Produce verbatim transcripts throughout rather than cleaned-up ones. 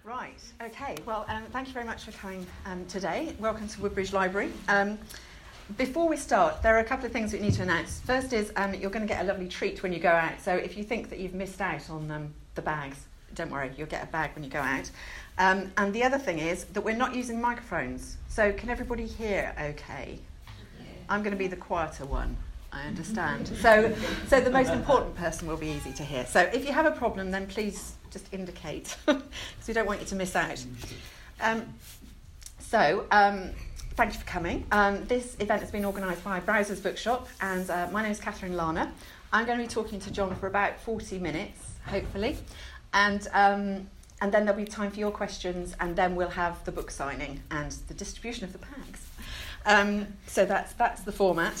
Right, okay, well, um, thank you very much for coming um, today. Welcome to Woodbridge Library. Um, before we start, there are a couple of things we need to announce. First is um, you're going to get a lovely treat when you go out, so if you think that you've missed out on um, the bags, don't worry, you'll get a bag when you go out. Um, and the other thing is that we're not using microphones, so can everybody hear okay? I'm going to be the quieter one, I understand. So, so the most important person will be easy to hear. So if you have a problem, then please just indicate, because we don't want you to miss out. Um, so, um, thank you for coming. Um, this event has been organised by Browsers Bookshop, and uh, my name is Catherine Lana. I'm going to be talking to John for about forty minutes, hopefully, and um, and then there'll be time for your questions, and then we'll have the book signing and the distribution of the bags. Um, so that's that's the format.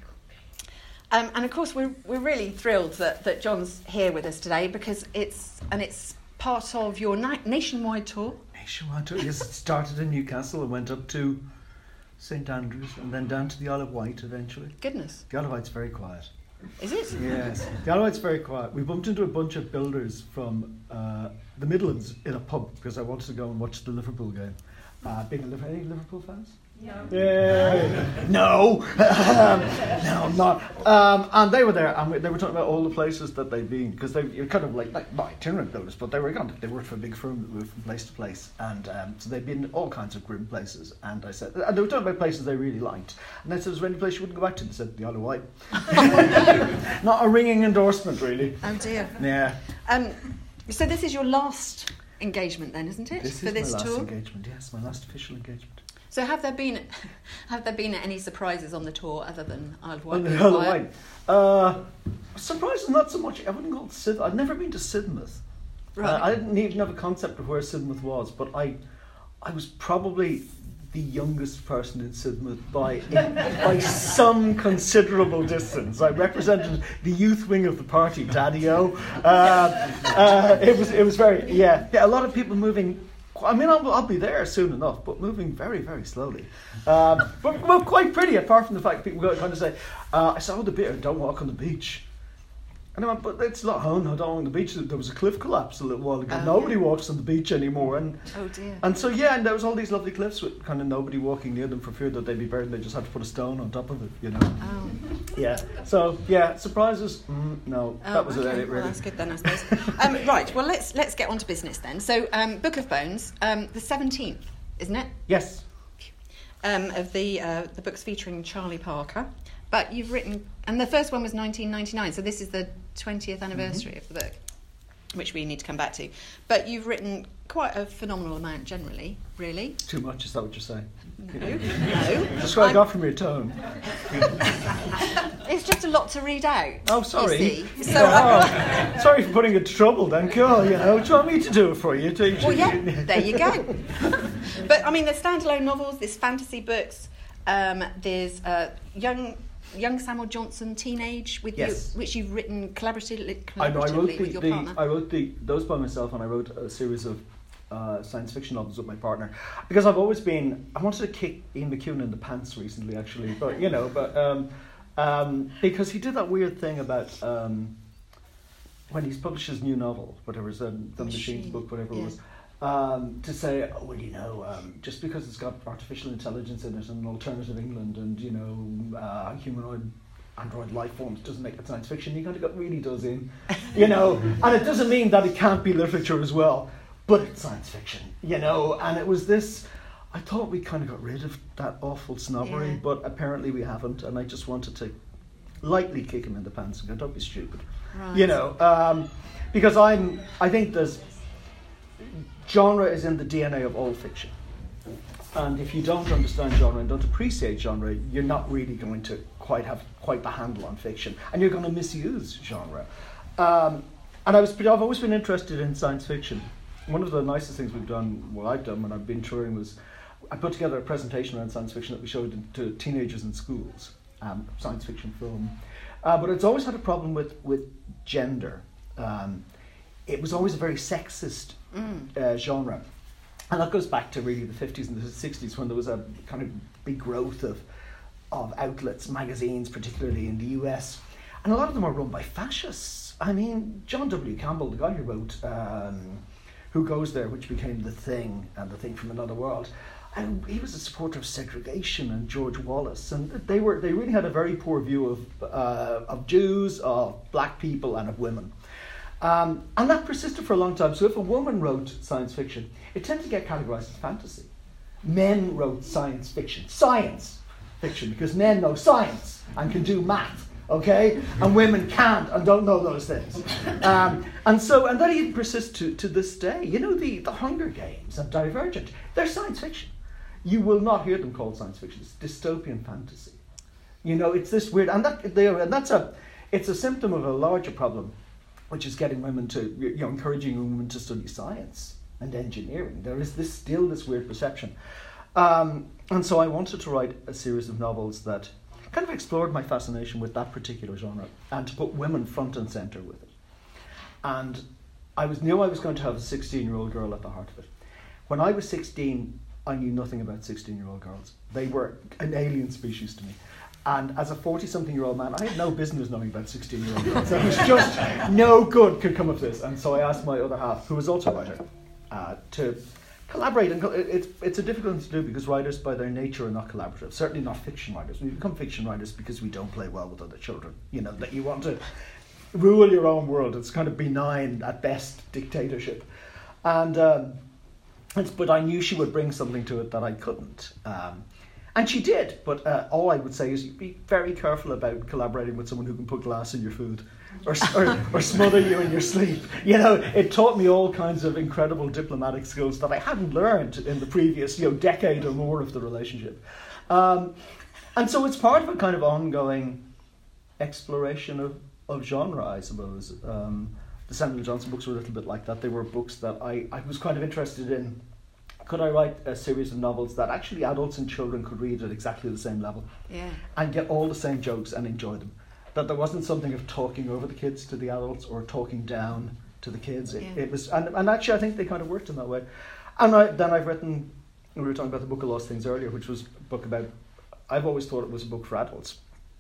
Um, and of course, we're we're really thrilled that, that John's here with us today, because it's and it's part of your na- nationwide tour. Nationwide tour, yes. It started in Newcastle and went up to Saint Andrews and then down to the Isle of Wight eventually. Goodness. The Isle of Wight's very quiet. Is it? Yes. The Isle of Wight's very quiet. We bumped into a bunch of builders from uh, the Midlands in a pub because I wanted to go and watch the Liverpool game. Uh, being a Liverpool, any Liverpool fans? No. Yeah. No. um, no, I'm not. Um, and they were there, and they were talking about all the places that they'd been, because they were kind of like, like not itinerant builders, but they were kind of, they worked for a big firm that moved from place to place, and um, so they'd been all kinds of grim places. And I said, and they were talking about places they really liked, and I said, "Is there any place you wouldn't go back to?" They said, "The Isle of Wight." Not a ringing endorsement, really. Oh dear. Yeah. Um. So this is your last engagement, then, isn't it? This for is this my last tour? engagement. Yes, my last official engagement. So have there been have there been any surprises on the tour other than Isle of Wight? On the Isle of Wight. Uh, surprises, not so much. I wouldn't call it Sidmouth. I'd never been to Sidmouth. Right. Uh, I didn't even have a concept of where Sidmouth was, but I, I was probably the youngest person in Sidmouth by by some considerable distance. I represented the youth wing of the party, Daddy-O. Uh, uh, it was it was very yeah yeah. A lot of people moving. I mean, I'll, I'll be there soon enough, but moving very, very slowly. Um, but, but quite pretty, apart from the fact people go kind of say, uh, I saw the bit, don't walk on the beach. And I went, but it's not home, I don't walk on the beach. There was a cliff collapse a little while ago. Oh, nobody yeah. walks on the beach anymore. And Oh dear. and so, yeah, and there was all these lovely cliffs with kind of nobody walking near them for fear that they'd be buried. They just had to put a stone on top of it, you know. Oh. Yeah. So, yeah, surprises, mm, no, Oh, that was okay. it, Well, really. that's good then, I suppose. um, right. Well, let's let's get on to business then. So, um, Book of Bones, um, the seventeenth, isn't it? Yes. Um, of the uh, the books featuring Charlie Parker, but you've written, and the first one was nineteen ninety-nine. So this is the twentieth anniversary Mm-hmm. of the book, which we need to come back to. But you've written quite a phenomenal amount, generally. Really? Too much, is that what you're saying? No, no. That's what I I'm- got from your tone. It's just a lot to read out. Oh, sorry. You see. So, uh, Oh, sorry for putting you to trouble then. Go, you know, do you want me to do it for you? Do you well, yeah, there you go. But, I mean, there's standalone novels, there's fantasy books, um, there's uh, young young Samuel Johnson, Teenage, with Yes. you, which you've written collaboratively, I know. I wrote collaboratively the, with your the partner. I wrote the those by myself, and I wrote a series of uh, science fiction novels with my partner, because I've always been. I wanted to kick Ian McEwan in the pants recently, actually, but you know, but um, um, because he did that weird thing about. Um, when he's published his new novel, whatever it's um, the Machine, Machines book, whatever yeah. it was, um, to say, oh, well, you know, um, just because it's got artificial intelligence in it and an alternative England and, you know, uh, humanoid android life forms doesn't make it science fiction. He kind of got really does in, you know, and it doesn't mean that it can't be literature as well, but it's science fiction, you know, and it was this, I thought we kind of got rid of that awful snobbery, Yeah. but apparently we haven't, and I just wanted to lightly kick him in the pants and go, don't be stupid. Right. You know, um, because I'm, I think there's, genre is in the D N A of all fiction. And if you don't understand genre and don't appreciate genre, you're not really going to quite have quite the handle on fiction. And you're going to misuse genre. Um, and I was, I've always been interested in science fiction. One of the nicest things we've done, what I've done when I've been touring, was I put together a presentation around science fiction that we showed to teenagers in schools, um, science fiction film. Uh, but it's always had a problem with, with gender. Um, it was always a very sexist Mm. uh, genre. And that goes back to really the fifties and the sixties, when there was a kind of big growth of, of outlets, magazines, particularly in the U S. And a lot of them are run by fascists. I mean, John W. Campbell, the guy who wrote um, who goes there, which became The Thing and The Thing from Another World. And he was a supporter of segregation and George Wallace, and they were they really had a very poor view of uh, of Jews, of black people, and of women. Um, and that persisted for a long time. So if a woman wrote science fiction, it tended to get categorized as fantasy. Men wrote science fiction, science fiction, because men know science and can do math, okay? And women can't and don't know those things. Um, and so, and that even persists to, to this day. You know, the, the Hunger Games and Divergent, they're science fiction. You will not hear them called science fiction. It's dystopian fantasy. You know, it's this weird, and that they are, and that's a, it's a symptom of a larger problem, which is getting women to, you know, encouraging women to study science and engineering. There is this still this weird perception. Um, and so I wanted to write a series of novels that kind of explored my fascination with that particular genre and to put women front and centre with it. And I was knew I was going to have a sixteen-year-old girl at the heart of it. When I was sixteen, I knew nothing about sixteen-year-old girls. They were an alien species to me. And as a forty-something-year-old man, I had no business knowing about sixteen-year-old girls. There was just no good could come of this. And so I asked my other half, who was also a writer, uh, to collaborate. And co- it's, it's a difficult thing to do because writers, by their nature, are not collaborative. Certainly not fiction writers. We become fiction writers because we don't play well with other children. You know, that you want to rule your own world. It's kind of benign, at best, dictatorship. And... Um, It's, but I knew she would bring something to it that I couldn't. Um, and she did, but uh, all I would say is be very careful about collaborating with someone who can put glass in your food or, or, or smother you in your sleep. You know, it taught me all kinds of incredible diplomatic skills that I hadn't learned in the previous, you know, decade or more of the relationship. Um, and so it's part of a kind of ongoing exploration of, of genre, I suppose. Um, The Samuel Johnson books were a little bit like that. They were books that I, I was kind of interested in. Could I write a series of novels that actually adults and children could read at exactly the same level? Yeah. And get all the same jokes and enjoy them? That there wasn't something of talking over the kids to the adults or talking down to the kids. It, Yeah. it was, and, and actually I think they kind of worked in that way. And I, then I've written, we were talking about the Book of Lost Things earlier, which was a book about, I've always thought it was a book for adults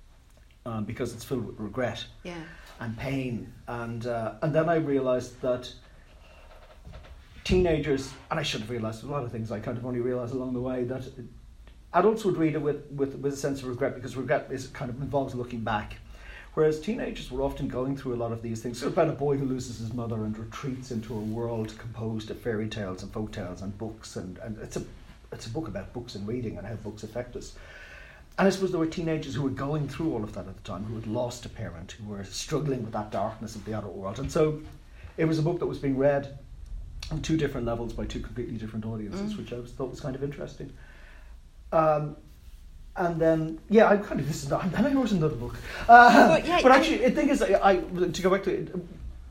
um, because it's filled with regret. Yeah. And pain, and uh, and then I realised that teenagers, and I should have realised a lot of things I kind of only realised along the way, that adults would read it with, with, with a sense of regret because regret is kind of involves looking back, whereas teenagers were often going through a lot of these things. It's about a boy who loses his mother and retreats into a world composed of fairy tales and folk tales and books, and, and it's a it's a book about books and reading and how books affect us. And I suppose there were teenagers who were going through all of that at the time, who had lost a parent, who were struggling with that darkness of the adult world. And so it was a book that was being read on two different levels by two completely different audiences, mm. which I was, thought was kind of interesting. Um, and then, yeah, I kind of, this is not, and then I wrote another book. Uh, but, yeah, but actually, the thing is, I, I, to go back to it,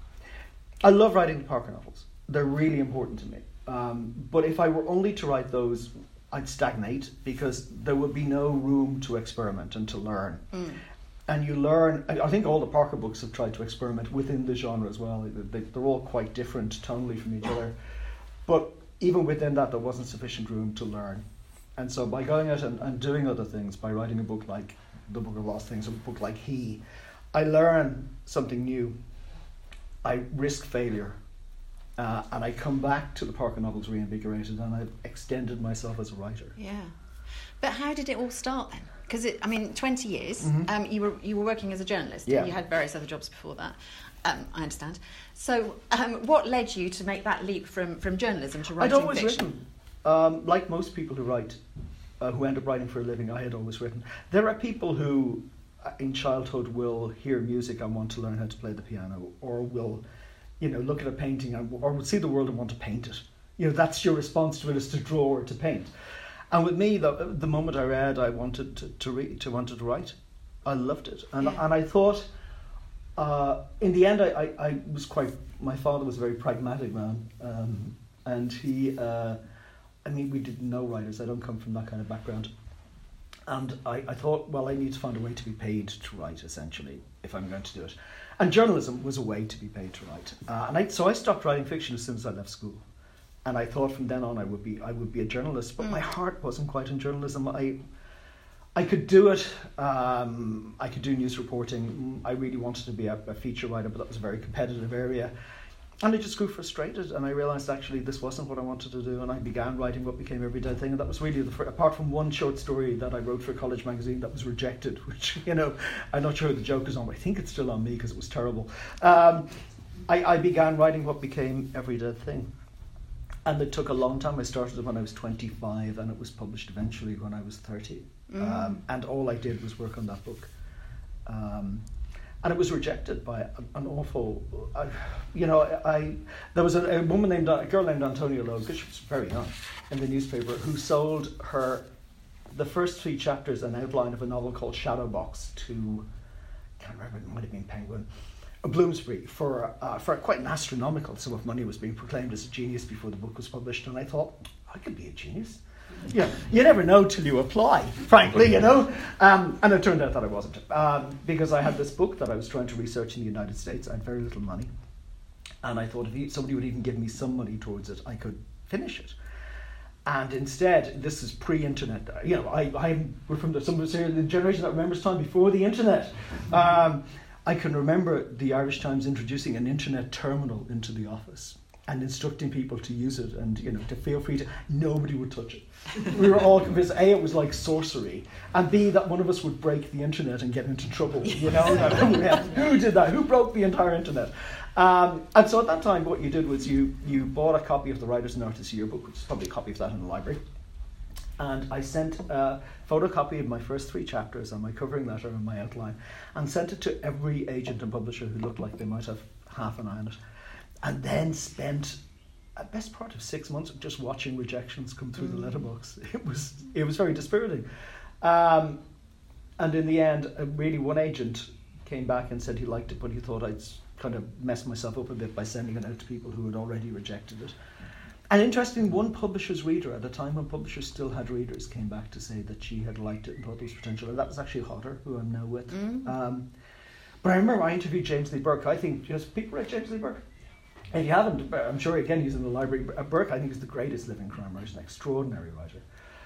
I love writing the Parker novels. They're really important to me. Um, but if I were only to write those, I'd stagnate because there would be no room to experiment and to learn. Mm. And you learn, I think all the Parker books have tried to experiment within the genre as well. They, they're all quite different tonally from each other. But even within that, there wasn't sufficient room to learn. And so by going out and, and doing other things, by writing a book like The Book of Lost Things, or a book like He, I learn something new. I risk failure. Uh, and I come back to the Parker novels reinvigorated, and I've extended myself as a writer. Yeah, but how did it all start then? Because I mean, twenty years. Mm-hmm. Um, you were you were working as a journalist. Yeah. And you had various other jobs before that. Um, I understand. So, um, what led you to make that leap from, from journalism to writing I'd always fiction? written. Um, like most people who write, uh, who end up writing for a living, I had always written. There are people who, uh, in childhood, will hear music and want to learn how to play the piano, or will, you know, look at a painting and, or would see the world and want to paint it. You know, that's your response to it, is to draw or to paint. And with me, the, the moment I read, I wanted to, to read, to wanted to write. I loved it, and yeah. and I thought, uh, in the end, I, I, I was quite. My father was a very pragmatic man, um, and he. Uh, I mean, we didn't know writers. I don't come from that kind of background, and I, I thought, well, I need to find a way to be paid to write, essentially, if I'm going to do it. And journalism was a way to be paid to write. Uh, and I, so I stopped writing fiction as soon as I left school. And I thought from then on I would be I would be a journalist. But mm. my heart wasn't quite in journalism. I I could do it. Um, I could do news reporting. I really wanted to be a, a feature writer, but that was a very competitive area. and I just grew frustrated, and I realised actually this wasn't what I wanted to do, and I began writing what became Everyday Thing, and that was really the fir- apart from one short story that I wrote for a college magazine that was rejected, which, you know, I'm not sure the joke is on, but I think it's still on me because it was terrible. Um, I, I began writing what became Everyday Thing. And it took a long time. I started it when I was twenty-five, and it was published eventually when I was thirty. Mm. Um, and all I did was work on that book. Um, and it was rejected by an awful, uh, you know, I there was a, a woman named, a girl named Antonia Lowe, because she was very young, in the newspaper, who sold her, the first three chapters, an outline of a novel called Shadowbox to, I can't remember, it might have been Penguin, Bloomsbury, for uh, for quite an astronomical sum of money. Was being proclaimed as a genius before the book was published, and I thought, I could be a genius. Yeah, you never know till you apply, frankly, you know. Um, and it turned out that I wasn't, um, because I had this book that I was trying to research in the United States. I had very little money, and I thought if you, somebody would even give me some money towards it, I could finish it. And instead, this is pre-internet. You know, I I'm we're from the some of the generation that remembers time before the internet. Um, I can remember the Irish Times introducing an internet terminal into the office and instructing people to use it, and, you know, to feel free to. Nobody would touch it. We were all convinced, A, it was like sorcery, and B, that one of us would break the internet and get into trouble. You know, who did that? Who broke the entire internet? Um, and so at that time, what you did was you you bought a copy of the Writers and Artists Yearbook, which is probably a copy of that in the library. And I sent a photocopy of my first three chapters and my covering letter and my outline, and sent it to every agent and publisher who looked like they might have half an eye on it. And then spent a best part of six months just watching rejections come through mm. the letterbox. It was it was very dispiriting. Um, and in the end, uh, really one agent came back and said he liked it, but he thought I'd kind of messed myself up a bit by sending it out to people who had already rejected it. And interestingly, one publisher's reader, at a time when publishers still had readers, came back to say that she had liked it and thought there was potential. And that was actually Hodder, who I'm now with. Mm. Um, but I remember I interviewed James Lee Burke. I think, you know, people read James Lee Burke? If you haven't, I'm sure, again, he's in the library. Burke, I think, is the greatest living crime writer. He's an extraordinary writer.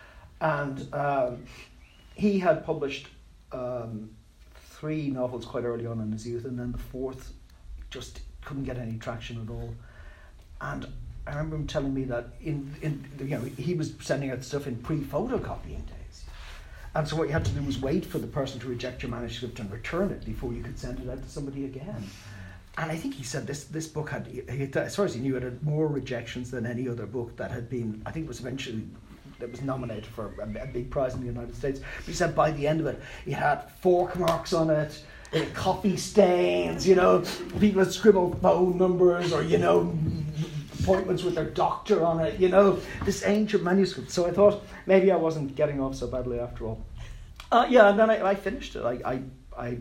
And um, he had published um, three novels quite early on in his youth, and then the fourth just couldn't get any traction at all. And I remember him telling me that in, in you know, he was sending out stuff in pre-photocopying days. And so what you had to do was wait for the person to reject your manuscript and return it before you could send it out to somebody again. And I think he said this this book had, he, as far as he knew, it had more rejections than any other book that had been, I think it was eventually, it was nominated for a, a big prize in the United States. But he said by the end of it, it had fork marks on it, it had coffee stains, you know, people had scribbled phone numbers or, you know, appointments with their doctor on it, you know, this ancient manuscript. So I thought maybe I wasn't getting off so badly after all. Uh, yeah, and then I, I finished it. I, I, I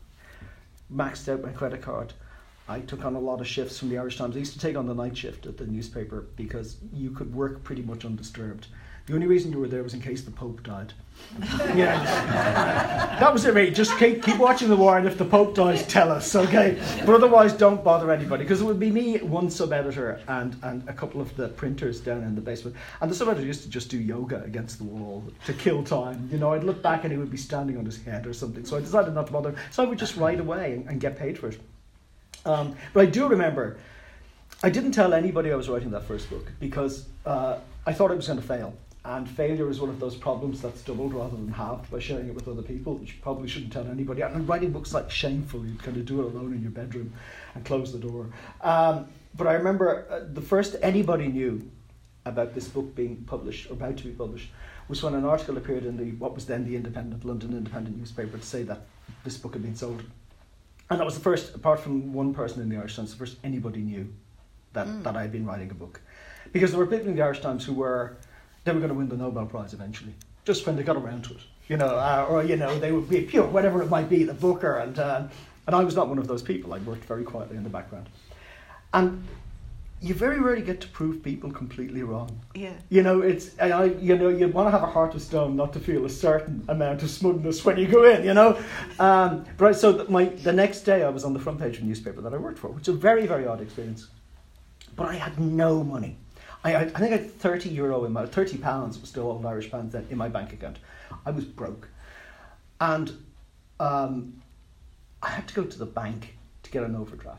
maxed out my credit card. I took on a lot of shifts from the Irish Times. I used to take on the night shift at the newspaper because you could work pretty much undisturbed. The only reason you were there was in case the Pope died. Yeah, that was it, mate. Just keep, keep watching the war, and if the Pope dies, tell us, okay? But otherwise, don't bother anybody, because it would be me, one sub-editor, and, and a couple of the printers down in the basement. And the sub-editor used to just do yoga against the wall to kill time. You know, I'd look back and he would be standing on his head or something. So I decided not to bother. So I would just write away and, and get paid for it. Um, but I do remember, I didn't tell anybody I was writing that first book because uh, I thought I was going to fail. And failure is one of those problems that's doubled rather than halved by sharing it with other people, which you probably shouldn't tell anybody. And writing books like shameful, you kind of do it alone in your bedroom and close the door. Um, but I remember uh, the first anybody knew about this book being published, or about to be published, was when an article appeared in the what was then the Independent, London Independent newspaper to say that this book had been sold. And that was the first, apart from one person in the Irish Times, the first anybody knew that, mm. that I had been writing a book. Because there were people in the Irish Times who were, they were going to win the Nobel Prize eventually, just when they got around to it. You know, uh, or, you know, they would be pure, whatever it might be, the Booker. And, uh, and I was not one of those people. I worked very quietly in the background. And you very rarely get to prove people completely wrong. Yeah. You know, it's I, you know, you want to have a heart of stone, not to feel a certain amount of smugness when you go in. You know, um, but I, so that my the next day I was on the front page of a newspaper that I worked for, which is a very very odd experience. But I had no money. I I, I think I had thirty euro in my thirty pounds was still old Irish pounds then in my bank account. I was broke, and um, I had to go to the bank to get an overdraft.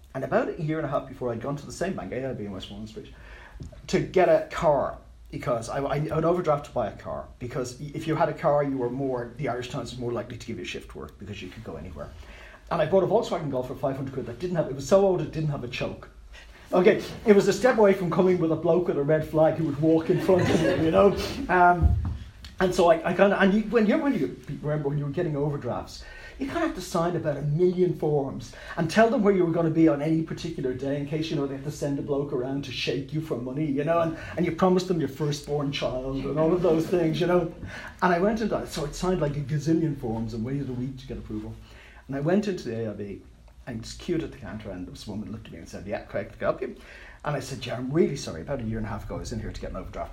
And about a year and a half before, I'd gone to the same bank, A I B in Westmoreland Street, to get a car, because I, I had overdraft to buy a car, because if you had a car, you were more, the Irish Times was more likely to give you shift work because you could go anywhere. And I bought a Volkswagen Golf for five hundred quid that didn't have, it was so old it didn't have a choke. Okay, it was a step away from coming with a bloke with a red flag who would walk in front of you, you know. Um, and so I, I kind of, and you, when you when you remember when you were getting overdrafts, you kind of have to sign about a million forms and tell them where you were going to be on any particular day in case, you know, they have to send a bloke around to shake you for money, you know, and, and you promised them your firstborn child and all of those things, you know. And I went into, so it signed like a gazillion forms and waited a week to get approval. And I went into the A I B and just queued at the counter, and this woman looked at me and said, yeah, correct, can I help you? And I said, yeah, I'm really sorry, about a year and a half ago I was in here to get an overdraft.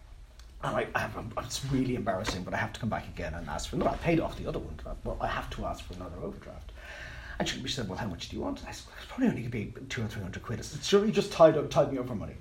And I, I have, it's really embarrassing, but I have to come back again and ask for another. I paid off the other one, but I have to ask for another overdraft. And she said, well, how much do you want? And I said, well, it's probably only going to be two or three hundred quid. I said, sure, you just tied, up, tied me up for money.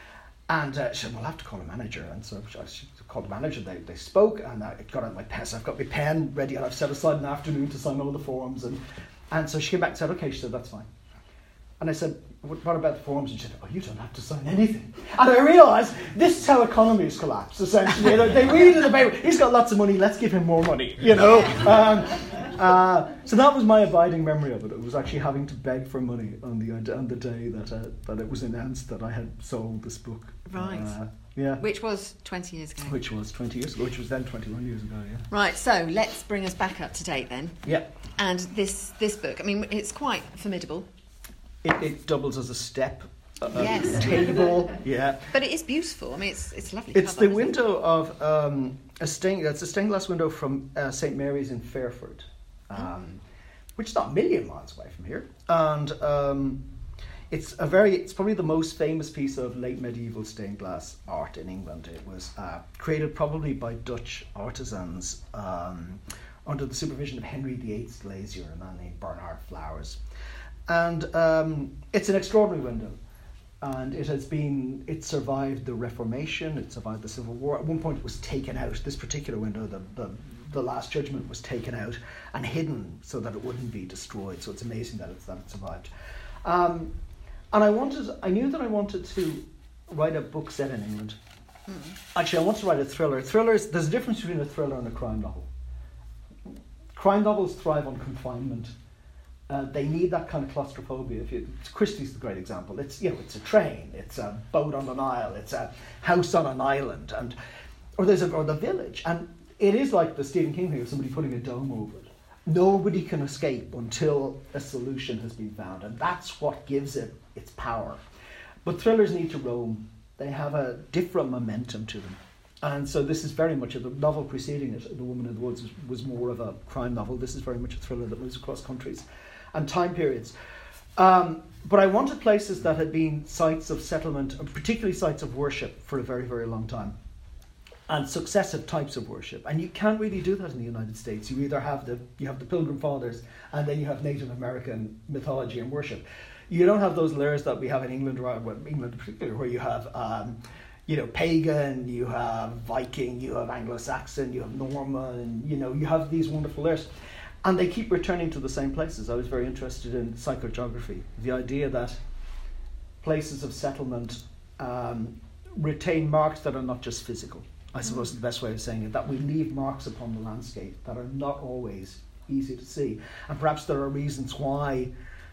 And uh, she said, well, I'll have to call a manager. And so she called the manager, they, they spoke, and I got out my pen. So I've got my pen ready, and I've set aside an afternoon to sign all the forms. And, and so she came back and said, okay, she said, that's fine. And I said, what about the forms? And she said, oh, you don't have to sign anything. And I realised this is how economies collapse, essentially. They read in the paper, he's got lots of money, let's give him more money, you know. Um, uh, so that was my abiding memory of it. It was actually having to beg for money on the on the day that uh, that it was announced that I had sold this book. Right. Uh, yeah. Which was twenty years ago. Which was twenty years ago, which was then twenty-one years ago, yeah. Right, so let's bring us back up to date then. Yeah. And this, this book, I mean, it's quite formidable. It, it doubles as a step, a, yes. a table, yeah. But it is beautiful. I mean, it's it's lovely. It's cover, the window it? of um, a stained. It's a stained glass window from uh, Saint Mary's in Fairford, um, oh. which is not a million miles away from here, and um, it's a very. It's probably the most famous piece of late medieval stained glass art in England. It was uh, created probably by Dutch artisans um, under the supervision of Henry the Eighth's glazier, a man named Bernard Flowers. And um, it's an extraordinary window, and it has been, it survived the Reformation, it survived the Civil War. At one point it was taken out, this particular window, the, the, the Last Judgment was taken out and hidden so that it wouldn't be destroyed, so it's amazing that, it's, that it survived. Um, and I wanted, I knew that I wanted to write a book set in England. Mm. Actually, I wanted to write a thriller. Thrillers, there's a difference between a thriller and a crime novel. Crime novels thrive on confinement. Uh, they need that kind of claustrophobia. If you, Christie's the great example. It's you know, it's a train, it's a boat on the Nile, it's a house on an island, and or there's a or the village, and it is like the Stephen King thing of somebody putting a dome over it. Nobody can escape until a solution has been found, and that's what gives it its power. But thrillers need to roam. They have a different momentum to them. And so this is very much, a, the novel preceding it, The Woman in the Woods, was, was more of a crime novel. This is very much a thriller that moves across countries and time periods. Um, but I wanted places that had been sites of settlement, particularly sites of worship, for a very, very long time. And successive types of worship. And you can't really do that in the United States. You either have the you have the Pilgrim Fathers, and then you have Native American mythology and worship. You don't have those layers that we have in England, or well, England in particular, where you have um, you know, pagan, you have Viking, you have Anglo-Saxon, you have Norman, you know, you have these wonderful layers. And they keep returning to the same places. I was very interested in psychogeography, the idea that places of settlement um, retain marks that are not just physical. I suppose mm. is the best way of saying it, that we leave marks upon the landscape that are not always easy to see. And perhaps there are reasons why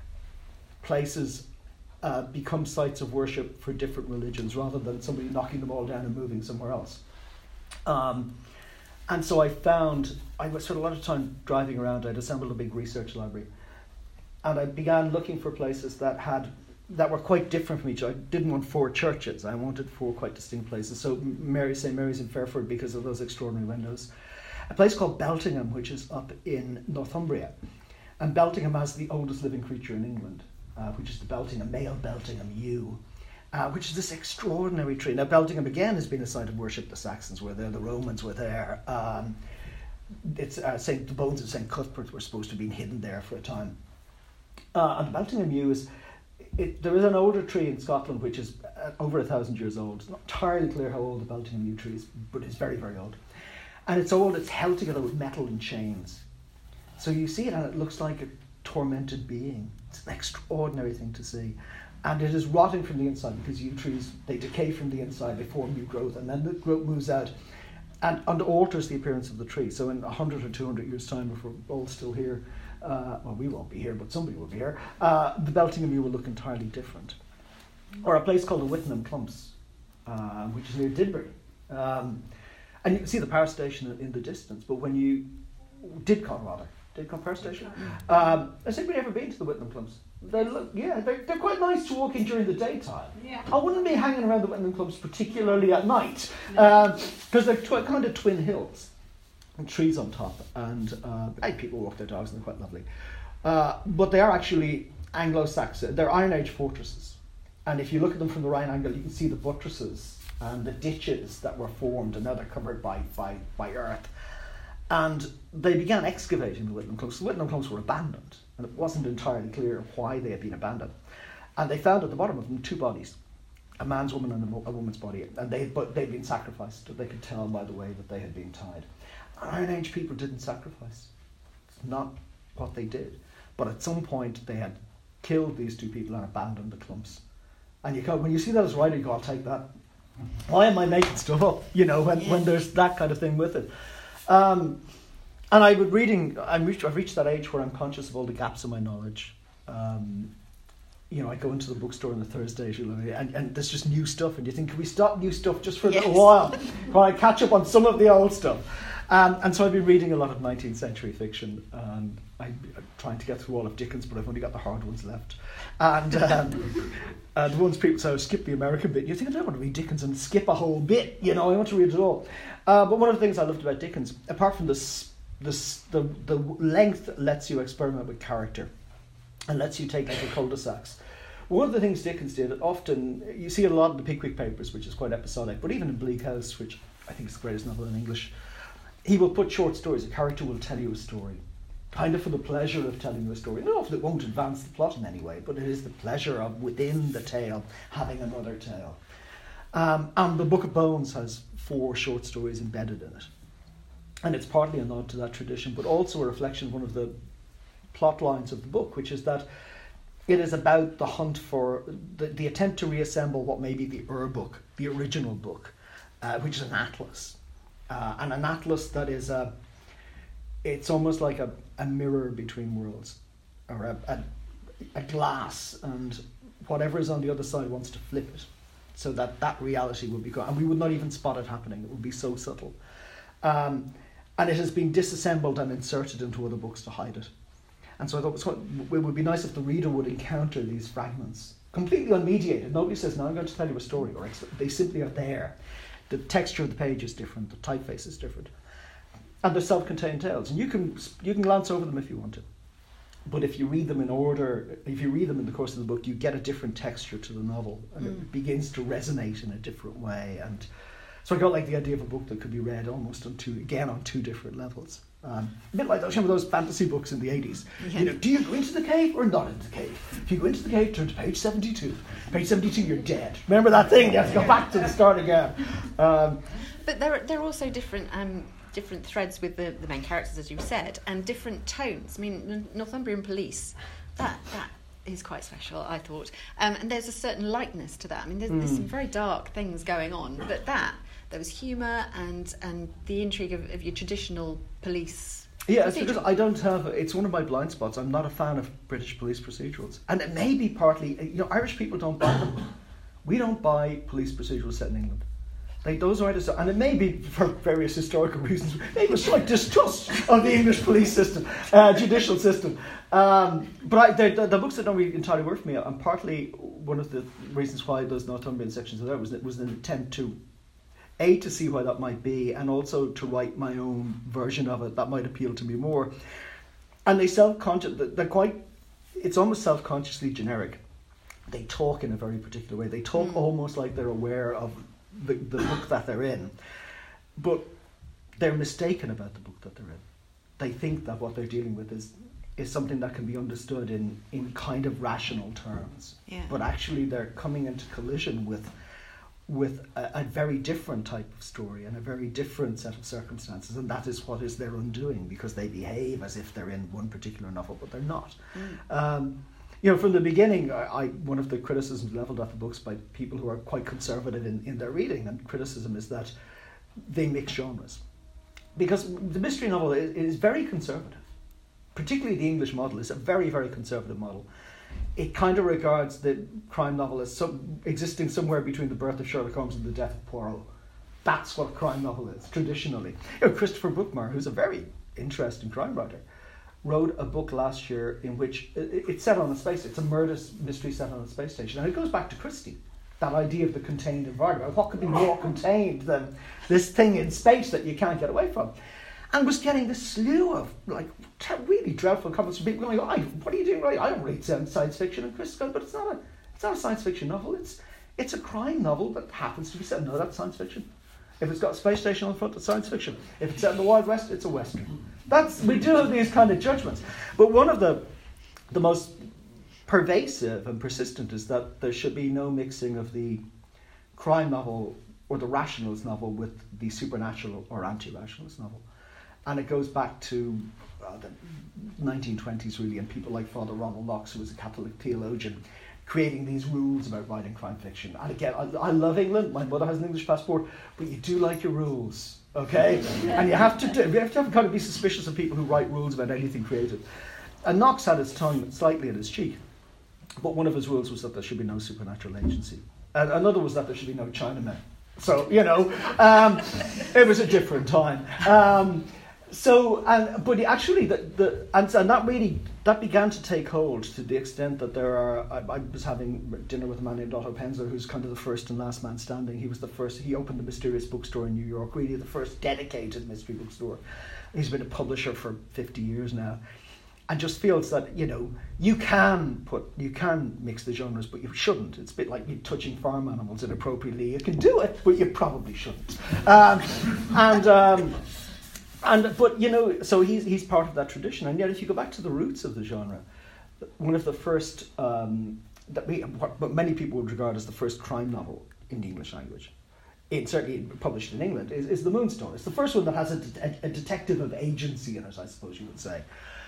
places uh, become sites of worship for different religions rather than somebody knocking them all down and moving somewhere else. Um, And so I found, I spent a lot of time driving around. I'd assembled a big research library. And I began looking for places that had, that were quite different from each other. I didn't want four churches. I wanted four quite distinct places. So Mary, Saint Mary's in Fairford, because of those extraordinary windows. A place called Beltingham, which is up in Northumbria. And Beltingham has the oldest living creature in England, uh, which is the Beltingham, male Beltingham yew. Uh, which is this extraordinary tree. Now, Beltingham again has been a site of worship. The Saxons were there, the Romans were there. Um, it's uh, Saint, the bones of Saint Cuthbert were supposed to have been hidden there for a time. Uh, and Beltingham yew is, it, there is an older tree in Scotland which is uh, over a thousand years old. It's not entirely clear how old the Beltingham yew tree is, but it's very, very old. And it's old, it's held together with metal and chains. So you see it and it looks like a tormented being, It's an extraordinary thing to see. And it is rotting from the inside because yew trees, they decay from the inside, they form new growth, and then the growth moves out and, and alters the appearance of the tree. So in one hundred or two hundred years' time, if we're all still here, uh, well, we won't be here, but somebody will be here, uh, the Beltingham yew will look entirely different. Or a place called the Wittenham Clumps, uh, which is near Didbury. Um, and you can see the power station in, in the distance, but when you, Didcot rather, Didcot Power Station, um, has anybody ever been to the Wittenham Clumps? They look, yeah, they're, they're quite nice to walk in during the daytime. Yeah. I wouldn't be hanging around the Wittenham Clumps particularly at night, because no. um, they're tw- kind of twin hills and trees on top, and uh, hey, people walk their dogs and they're quite lovely. Uh, but they are actually Anglo-Saxon, they're Iron Age fortresses. And if you look at them from the right angle, you can see the buttresses and the ditches that were formed, and now they're covered by, by, by earth. And they began excavating the Wittenham Clumps. The Wittenham Clumps were abandoned, and it wasn't entirely clear why they had been abandoned. And they found at the bottom of them two bodies, a man's woman and a, mo- a woman's body, and they but they'd been sacrificed. They could tell by the way that they had been tied. Iron Age people didn't sacrifice. It's not what they did. But at some point they had killed these two people and abandoned the clumps. And you go, when you see that as a writer, you go, I'll take that. Why am I making stuff up? You know, when, yeah. when there's that kind of thing with it. Um, and I would reading, I'm reached, I've reached that age where I'm conscious of all the gaps in my knowledge. Um, you know, I go into the bookstore on the Thursdays, you know, and, and there's just new stuff, and you think, can we stop new stuff just for a yes. little while while I catch up on some of the old stuff? Um, and so I've been reading a lot of nineteenth century fiction, and I'm trying to get through all of Dickens, but I've only got the hard ones left. And um, uh, the ones people say, oh, skip the American bit. You think, I don't want to read Dickens and skip a whole bit, you know, I want to read it all. Uh, but one of the things I loved about Dickens, apart from this, this, the, the length lets you experiment with character and lets you take little cul-de-sacs. One of the things Dickens did, often, you see it a lot in the Pickwick Papers, which is quite episodic, but even in Bleak House, which I think is the greatest novel in English, he will put short stories. A character will tell you a story, kind of for the pleasure of telling you a story. Not often it won't advance the plot in any way, but it is the pleasure of, within the tale, having another tale. Um, and the Book of Bones has four short stories embedded in it. And it's partly a nod to that tradition, but also a reflection of one of the plot lines of the book, which is that it is about the hunt for, the, the attempt to reassemble what may be the Ur book, the original book, uh, which is an atlas. Uh, and an atlas that is a, it's almost like a, a mirror between worlds, or a, a, a glass, and whatever is on the other side wants to flip it, so that that reality will be gone. And we would not even spot it happening. It would be so subtle. Um, and it has been disassembled and inserted into other books to hide it. And so I thought it, was, it would be nice if the reader would encounter these fragments, completely unmediated. Nobody says, now I'm going to tell you a story, or they simply are there. The texture of the page is different, the typeface is different. And they're self-contained tales. And you can you can glance over them if you want to. But if you read them in order, if you read them in the course of the book, you get a different texture to the novel. And mm. it begins to resonate in a different way. And so I got like the idea of a book that could be read almost on two, again on two different levels. Um, a bit like those, some of those fantasy books in the eighties. Yeah. You know, do you go into the cave or not into the cave? If you go into the cave, turn to page seventy-two. Page seventy-two, you're dead. Remember that thing? You have to go back to the start again. Um, but there are, there are also different um, different threads with the, the main characters, as you said, and different tones. I mean, Northumbrian Police, that that is quite special, I thought. Um, and there's a certain lightness to that. I mean, there's, mm. there's some very dark things going on, but that... There was humour and, and the intrigue of, of your traditional police. Yeah, it's because I don't have, it's one of my blind spots. I'm not a fan of British police procedurals. And it may be partly, you know, Irish people don't buy them. We don't buy police procedurals set in England. They, those are, and it may be for various historical reasons, maybe a slight distrust of the English police system, uh, judicial system. Um, but I, the, the, the books that don't really entirely work for me, and partly one of the reasons why those Northumbrian sections are there was, it was an attempt to A, to see why that might be, and also to write my own version of it that might appeal to me more. And they self-conscious, they're quite, it's almost self-consciously generic. They talk in a very particular way. They talk mm. almost like they're aware of the, the book that they're in. But they're mistaken about the book that they're in. They think that what they're dealing with is is something that can be understood in, in kind of rational terms. Yeah. But actually they're coming into collision with with a, a very different type of story and a very different set of circumstances, and that is what is their undoing, because they behave as if they're in one particular novel, but they're not. Mm. Um, you know, from the beginning, I, I one of the criticisms levelled at the books by people who are quite conservative in, in their reading and criticism is that they mix genres. Because the mystery novel is, is very conservative. Particularly the English model is a very, very conservative model. It kind of regards the crime novel as some, existing somewhere between the birth of Sherlock Holmes and the death of Poirot. That's what a crime novel is, traditionally. You know, Christopher Bookmar, who's a very interesting crime writer, wrote a book last year in which it, it's set on a space, it's a murder mystery set on a space station. And it goes back to Christie, that idea of the contained environment. What could be more contained than this thing in space that you can't get away from? And was getting this slew of like t- really dreadful comments from people going, "I, what are you doing? Right? I don't read science fiction." And Chris goes, "But it's not a, it's not a science fiction novel. It's, it's a crime novel that happens to be set." No, that's science fiction. If it's got a space station on the front, it's science fiction. If it's set in the Wild West, it's a western. That's we do have these kind of judgments. But one of the, the most pervasive and persistent is that there should be no mixing of the crime novel or the rationalist novel with the supernatural or anti-rationalist novel. And it goes back to uh, the nineteen twenties, really, and people like Father Ronald Knox, who was a Catholic theologian, creating these rules about writing crime fiction. And again, I, I love England. My mother has an English passport, but you do like your rules, okay? And you have to do, you have to have, kind of be suspicious of people who write rules about anything creative. And Knox had his tongue slightly in his cheek, but one of his rules was that there should be no supernatural agency. And another was that there should be no Chinamen. So, you know, um, it was a different time. Um, So, and, but actually, the, the, and, and that really, that began to take hold to the extent that there are, I, I was having dinner with a man named Otto Penzler, who's kind of the first and last man standing. He was the first, he opened the Mysterious Bookstore in New York, really the first dedicated mystery bookstore. He's been a publisher for fifty years now. And just feels that, you know, you can put, you can mix the genres, but you shouldn't. It's a bit like you touching farm animals inappropriately. You can do it, but you probably shouldn't. Um, and, um, And but you know, so he's he's part of that tradition, and yet if you go back to the roots of the genre, one of the first um, that we, what many people would regard as the first crime novel in the English language, it certainly published in England, is, is The Moonstone. It's the first one that has a, a, a detective of agency in it, I suppose you would say,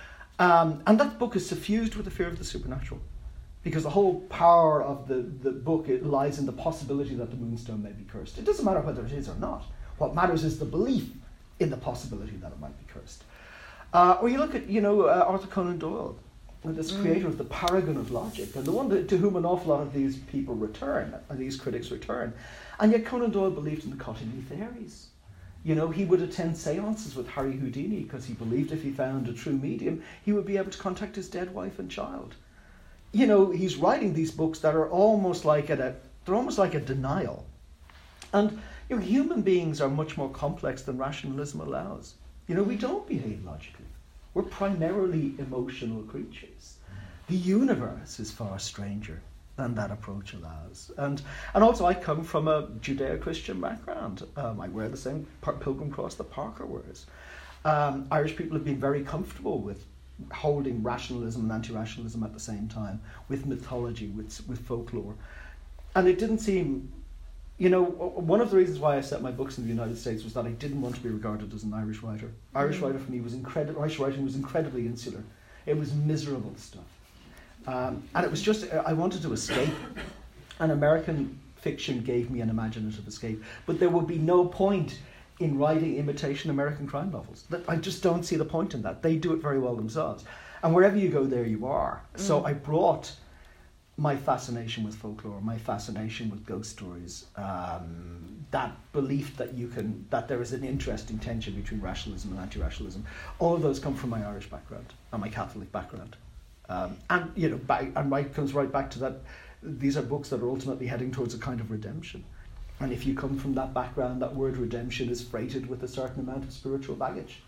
um, and that book is suffused with the fear of the supernatural, because the whole power of the the book it lies in the possibility that the Moonstone may be cursed. It doesn't matter whether it is or not. What matters is the belief in the possibility that it might be cursed. Uh, or you look at, you know, uh, Arthur Conan Doyle, this mm. creator of the paragon of logic, and the one to, to whom an awful lot of these people return, and these critics return. And yet Conan Doyle believed in the Cottony fairies. You know, he would attend seances with Harry Houdini because he believed if he found a true medium, he would be able to contact his dead wife and child. You know, he's writing these books that are almost like a, they're almost like a denial. And you know, human beings are much more complex than rationalism allows. You know, we don't behave logically. We're primarily emotional creatures. The universe is far stranger than that approach allows. And and also I come from a Judeo-Christian background. Um, I wear the same pilgrim cross that Parker wears. Um, Irish people have been very comfortable with holding rationalism and anti-rationalism at the same time, with mythology, with with folklore. And it didn't seem... You know, one of the reasons why I set my books in the United States was that I didn't want to be regarded as an Irish writer. Irish mm. writer for me was incredible. Irish writing was incredibly insular. It was miserable stuff. Um, and it was just, I wanted to escape. And American fiction gave me an imaginative escape. But there would be no point in writing imitation American crime novels. I just don't see the point in that. They do it very well themselves. And wherever you go, there you are. Mm. So I brought my fascination with folklore, my fascination with ghost stories, um, that belief that you can, that there is an interesting tension between rationalism and anti-rationalism. All of those come from my Irish background and my Catholic background. Um, and, you know, back, and right comes right back to that, these are books that are ultimately heading towards a kind of redemption. And if you come from that background, that word redemption is freighted with a certain amount of spiritual baggage.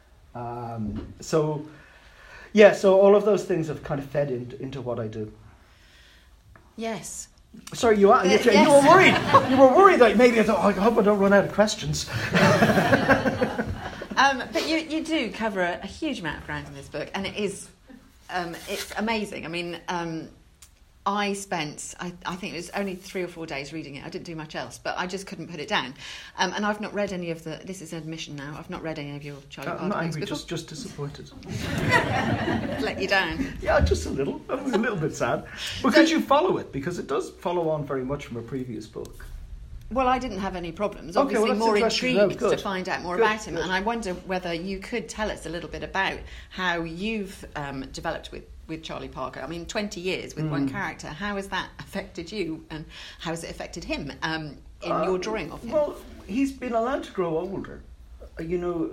Um, so, yeah, so all of those things have kind of fed in, into what I do. Yes. Sorry, you are. Uh, you, yes. you were worried. You were worried that maybe I thought, oh, I hope I don't run out of questions. um, but you, you do cover a, a huge amount of ground in this book, and it is, um, it's amazing. I mean, um, I spent, I, I think it was only three or four days reading it. I didn't do much else, but I just couldn't put it down. Um, and I've not read any of the, this is an admission now, I've not read any of your Charlie Parker I'm not books angry, before. just, just disappointed. Let you down. Yeah, just a little. I was a little bit sad. But could you follow it? Because it does follow on very much from a previous book. Well, I didn't have any problems. Okay, Obviously, well, more interesting. intrigued No, to good. find out more Good, about him. good. And I wonder whether you could tell us a little bit about how you've um, developed with, with Charlie Parker. I mean, twenty years with mm. one character. How has that affected you, and how has it affected him um, in um, your drawing of him? Well, he's been allowed to grow older. Uh, you know,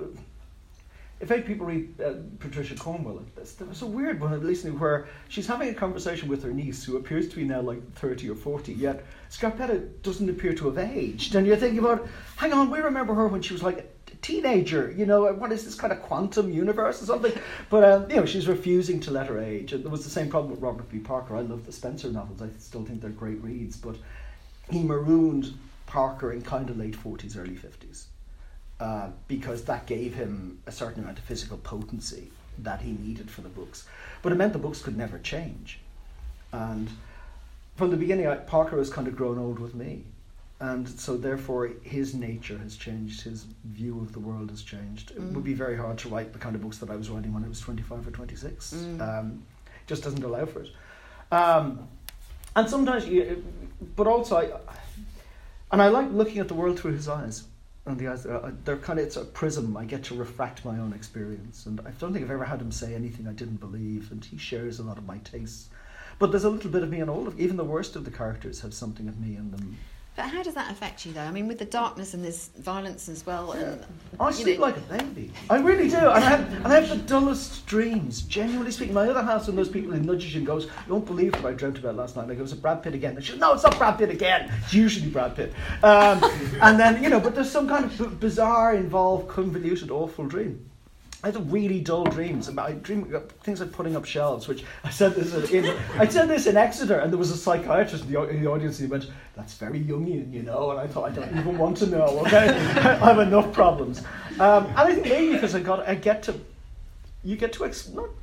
if eight people read uh, Patricia Cornwell, there was a weird one I'm listening where she's having a conversation with her niece, who appears to be now like thirty or forty, yet Scarpetta doesn't appear to have aged. And you're thinking about, hang on, we remember her when she was like a teenager, you know, what is this kind of quantum universe or something? But, uh, you know, she's refusing to let her age. And there was the same problem with Robert B. Parker. I love the Spencer novels. I still think they're great reads. But he marooned Parker in kind of late forties, early fifties. Uh, because that gave him a certain amount of physical potency that he needed for the books. But it meant the books could never change. And from the beginning, I, Parker has kind of grown old with me. And so therefore his nature has changed, his view of the world has changed. Mm. It would be very hard to write the kind of books that I was writing when I was twenty-five or twenty-six. Mm. Um, just doesn't allow for it. Um, and sometimes, you, but also, I, and I like looking at the world through his eyes. And the eyes, they're kind of, it's a prism. I get to refract my own experience. And I don't think I've ever had him say anything I didn't believe. And he shares a lot of my tastes. But there's a little bit of me in all of, even the worst of the characters have something of me in them. But how does that affect you, though? I mean, with the darkness and this violence as well. And, I sleep know. like a baby. I really do. And I have, and I have the dullest dreams. Genuinely speaking, my other half's one of those people who nudges you and goes, "You won't believe what I dreamt about last night." And I go, "It was a Brad Pitt again." And she goes, "No, it's not Brad Pitt again. It's usually Brad Pitt." Um, and then, you know, but there's some kind of b- bizarre, involved, convoluted, awful dream. I had really dull dreams. I dream things like putting up shelves, which I said this in. I said this in Exeter, and there was a psychiatrist in the, in the audience, and he went, "That's very Jungian, you know." And I thought, I don't even want to know. Okay, I have enough problems. Um, and I think maybe because I got, I get to, you get to ex, not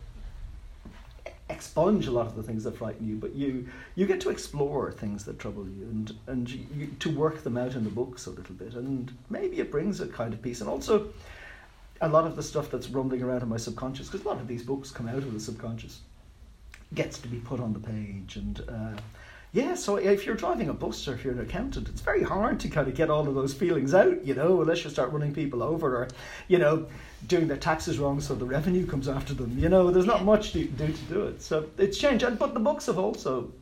expunge a lot of the things that frighten you, but you you get to explore things that trouble you, and and you, you, to work them out in the books a little bit, and maybe it brings a kind of peace, and also. A lot of the stuff that's rumbling around in my subconscious, because a lot of these books come out of the subconscious, gets to be put on the page. And uh, yeah, so if you're driving a bus or if you're an accountant, it's very hard to kind of get all of those feelings out, you know, unless you start running people over or, you know, doing their taxes wrong so the revenue comes after them. You know, there's not much you can do to do it. So it's changed. But the books have also...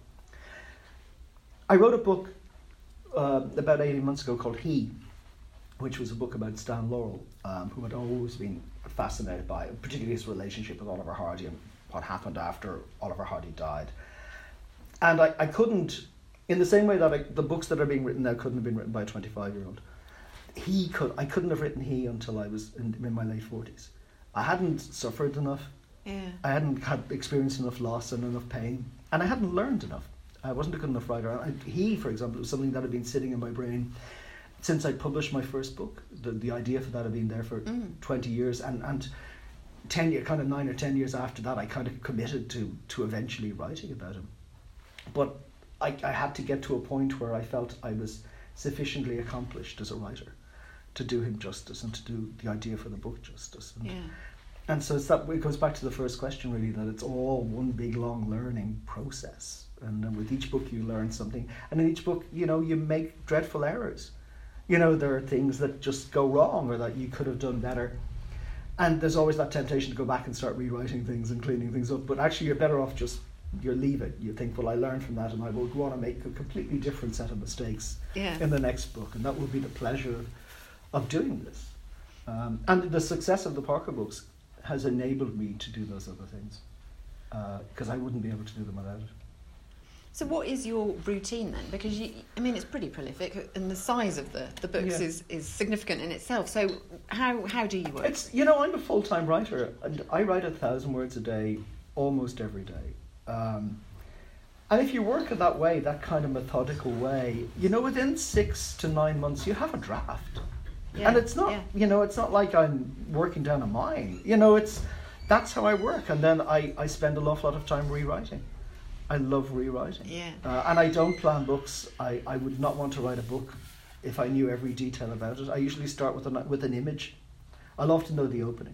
I wrote a book uh, about eighteen months ago called He, which was a book about Stan Laurel, um, who had always been fascinated by, particularly his relationship with Oliver Hardy and what happened after Oliver Hardy died. And I, I couldn't, in the same way that I, the books that are being written now couldn't have been written by a twenty-five-year-old, he could. I couldn't have written He until I was in, in my late forties. I hadn't suffered enough. Yeah. I hadn't had experienced enough loss and enough pain, and I hadn't learned enough. I wasn't a good enough writer. I, he, for example, was something that had been sitting in my brain since I published my first book. The the idea for that had been there for mm. twenty years, and, and ten year, kind of nine or ten years after that, I kind of committed to to eventually writing about him. But I, I had to get to a point where I felt I was sufficiently accomplished as a writer to do him justice and to do the idea for the book justice. And, yeah. and so it's that, it goes back to the first question, really, that it's all one big long learning process. And then with each book you learn something, and in each book, you know, you make dreadful errors. You know, there are things that just go wrong or that you could have done better. And there's always that temptation to go back and start rewriting things and cleaning things up. But actually, you're better off just, you leave it. You think, well, I learned from that and I will go on and make a completely different set of mistakes yeah. in the next book. And that will be the pleasure of, of doing this. Um, and the success of the Parker books has enabled me to do those other things. Because uh, I wouldn't be able to do them without it. So what is your routine then? Because, you, I mean, it's pretty prolific and the size of the, the books yeah. is, is significant in itself. So how how do you work? It's, you know, I'm a full-time writer and I write a thousand words a day almost every day. Um, and if you work in that way, that kind of methodical way, you know, within six to nine months, you have a draft. Yeah. And it's not, yeah. you know, it's not like I'm working down a mine. You know, it's, that's how I work. And then I, I spend an awful lot of time rewriting. I love rewriting. Yeah. Uh, and I don't plan books. I, I would not want to write a book if I knew every detail about it. I usually start with an, with an image. I love to know the opening.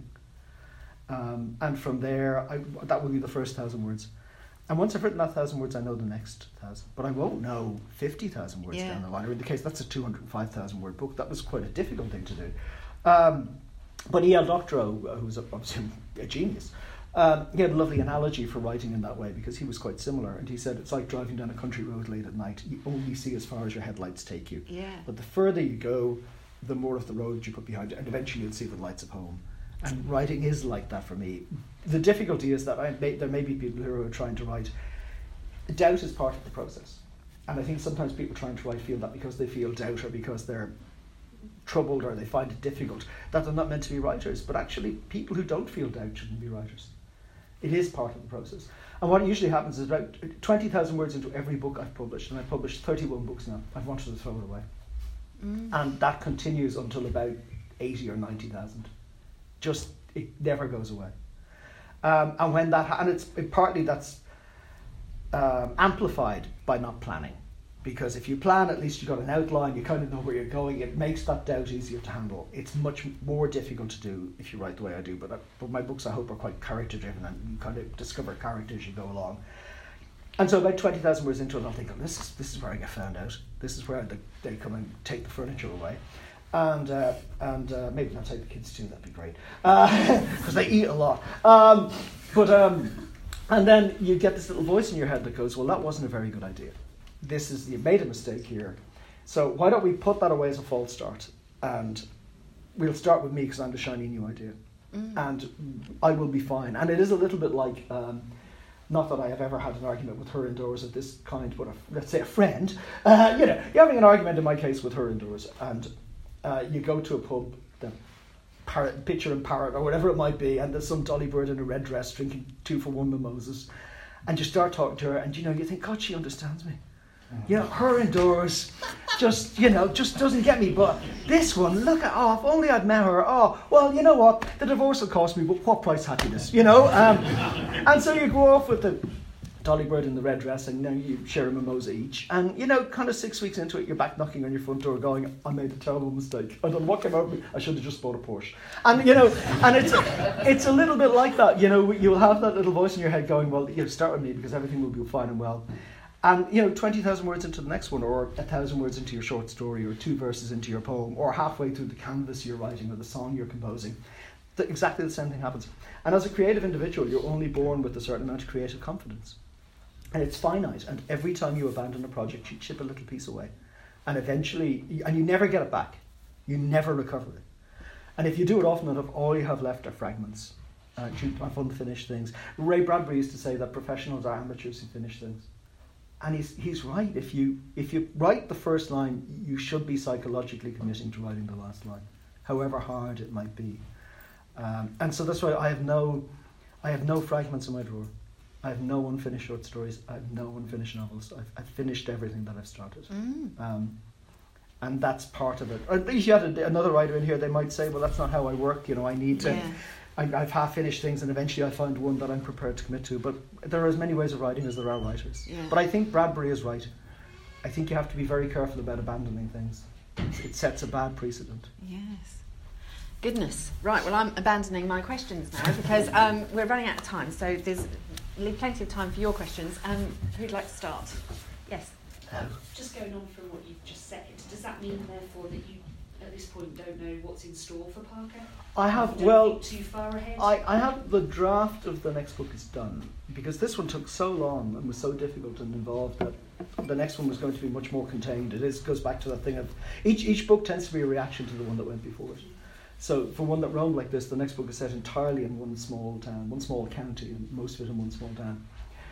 Um, and from there, I, that will be the first thousand words. And once I've written that thousand words, I know the next thousand. But I won't know fifty thousand words yeah. down the line. Or in the case, that's a two hundred five thousand word book. That was quite a difficult thing to do. Um, but E L Doctorow, who's obviously a genius, um, he had a lovely analogy for writing in that way because he was quite similar. And he said, it's like driving down a country road late at night. You only see as far as your headlights take you. Yeah. But the further you go, the more of the road you put behind you. And eventually you'll see the lights of home. And writing is like that for me. The difficulty is that I may, there may be people who are trying to write. Doubt is part of the process. And I think sometimes people trying to write feel that because they feel doubt or because they're troubled or they find it difficult, that they're not meant to be writers. But actually, people who don't feel doubt shouldn't be writers. It is part of the process. And what usually happens is about twenty thousand words into every book I've published, and I've published thirty-one books now, I've wanted to throw it away. Mm. And that continues until about eighty or ninety thousand. Just, it never goes away. Um, and when that, ha- and it's it, partly that's um, amplified by not planning. Because if you plan, at least you've got an outline, you kind of know where you're going, it makes that doubt easier to handle. It's much more difficult to do if you write the way I do, but, uh, but my books I hope are quite character driven and you kind of discover character as you go along. And so about twenty thousand words into it, I'll think, oh, this is, this is where I get found out. This is where the, they come and take the furniture away. And uh, and uh, maybe not take the kids too, that'd be great. Because uh, they eat a lot. Um, but um, and then you get this little voice in your head that goes, well, that wasn't a very good idea. This is, you made a mistake here. So why don't we put that away as a false start? And we'll start with me because I'm the shiny new idea. Mm. And I will be fine. And it is a little bit like, um, not that I have ever had an argument with her indoors of this kind, but a, let's say a friend. Uh, you know, you're having an argument in my case with her indoors, and uh, you go to a pub, the parrot, Pitcher and Parrot, or whatever it might be, and there's some dolly bird in a red dress drinking two for one mimosas, and you start talking to her, and you know, you think, God, she understands me. You know, her indoors just, you know, just doesn't get me. But this one, look at, oh, if only I'd met her. Oh, well, you know what? The divorce will cost me, but what price happiness, you know? Um, and so you go off with the dolly bird in the red dress and then you share a mimosa each. And, you know, kind of six weeks into it, you're back knocking on your front door going, I made a terrible mistake. I don't know what came out of me. I should have just bought a Porsche. And, you know, and it's a, it's a little bit like that. You know, you'll have that little voice in your head going, well, you know, start with me because everything will be fine and well. And, you know, twenty thousand words into the next one, or one thousand words into your short story, or two verses into your poem, or halfway through the canvas you're writing, or the song you're composing, the, exactly the same thing happens. And as a creative individual, you're only born with a certain amount of creative confidence. And it's finite, and every time you abandon a project, you chip a little piece away. And eventually, and you never get it back. You never recover it. And if you do it often enough, all you have left are fragments, uh, of unfinished things. Ray Bradbury used to say that professionals are amateurs who finish things. And he's he's right. If you if you write the first line, you should be psychologically committing to writing the last line, however hard it might be. Um, and so that's why I have no, I have no fragments in my drawer. I have no unfinished short stories. I have no unfinished novels. I've, I've finished everything that I've started. Mm. Um, and that's part of it. Or at least you had a, another writer in here. They might say, well, that's not how I work. You know, I need to. Yeah. I, I've half finished things, and eventually I find one that I'm prepared to commit to. But there are as many ways of writing as there are writers. Yeah. But I think Bradbury is right. I think you have to be very careful about abandoning things. It sets a bad precedent. Yes. Goodness. Right, well, I'm abandoning my questions now because um, we're running out of time. So there's leave plenty of time for your questions. Um, who'd like to start? Yes. Um, just going on from what you've just said, does that mean, therefore, that you at this point don't know what's in store for Parker? I have, don't well, think too far ahead? I, I have the draft of the next book is done, because this one took so long and was so difficult and involved that the next one was going to be much more contained. It is goes back to that thing of, each each book tends to be a reaction to the one that went before it. So for one that roamed like this, the next book is set entirely in one small town, one small county, and most of it in one small town.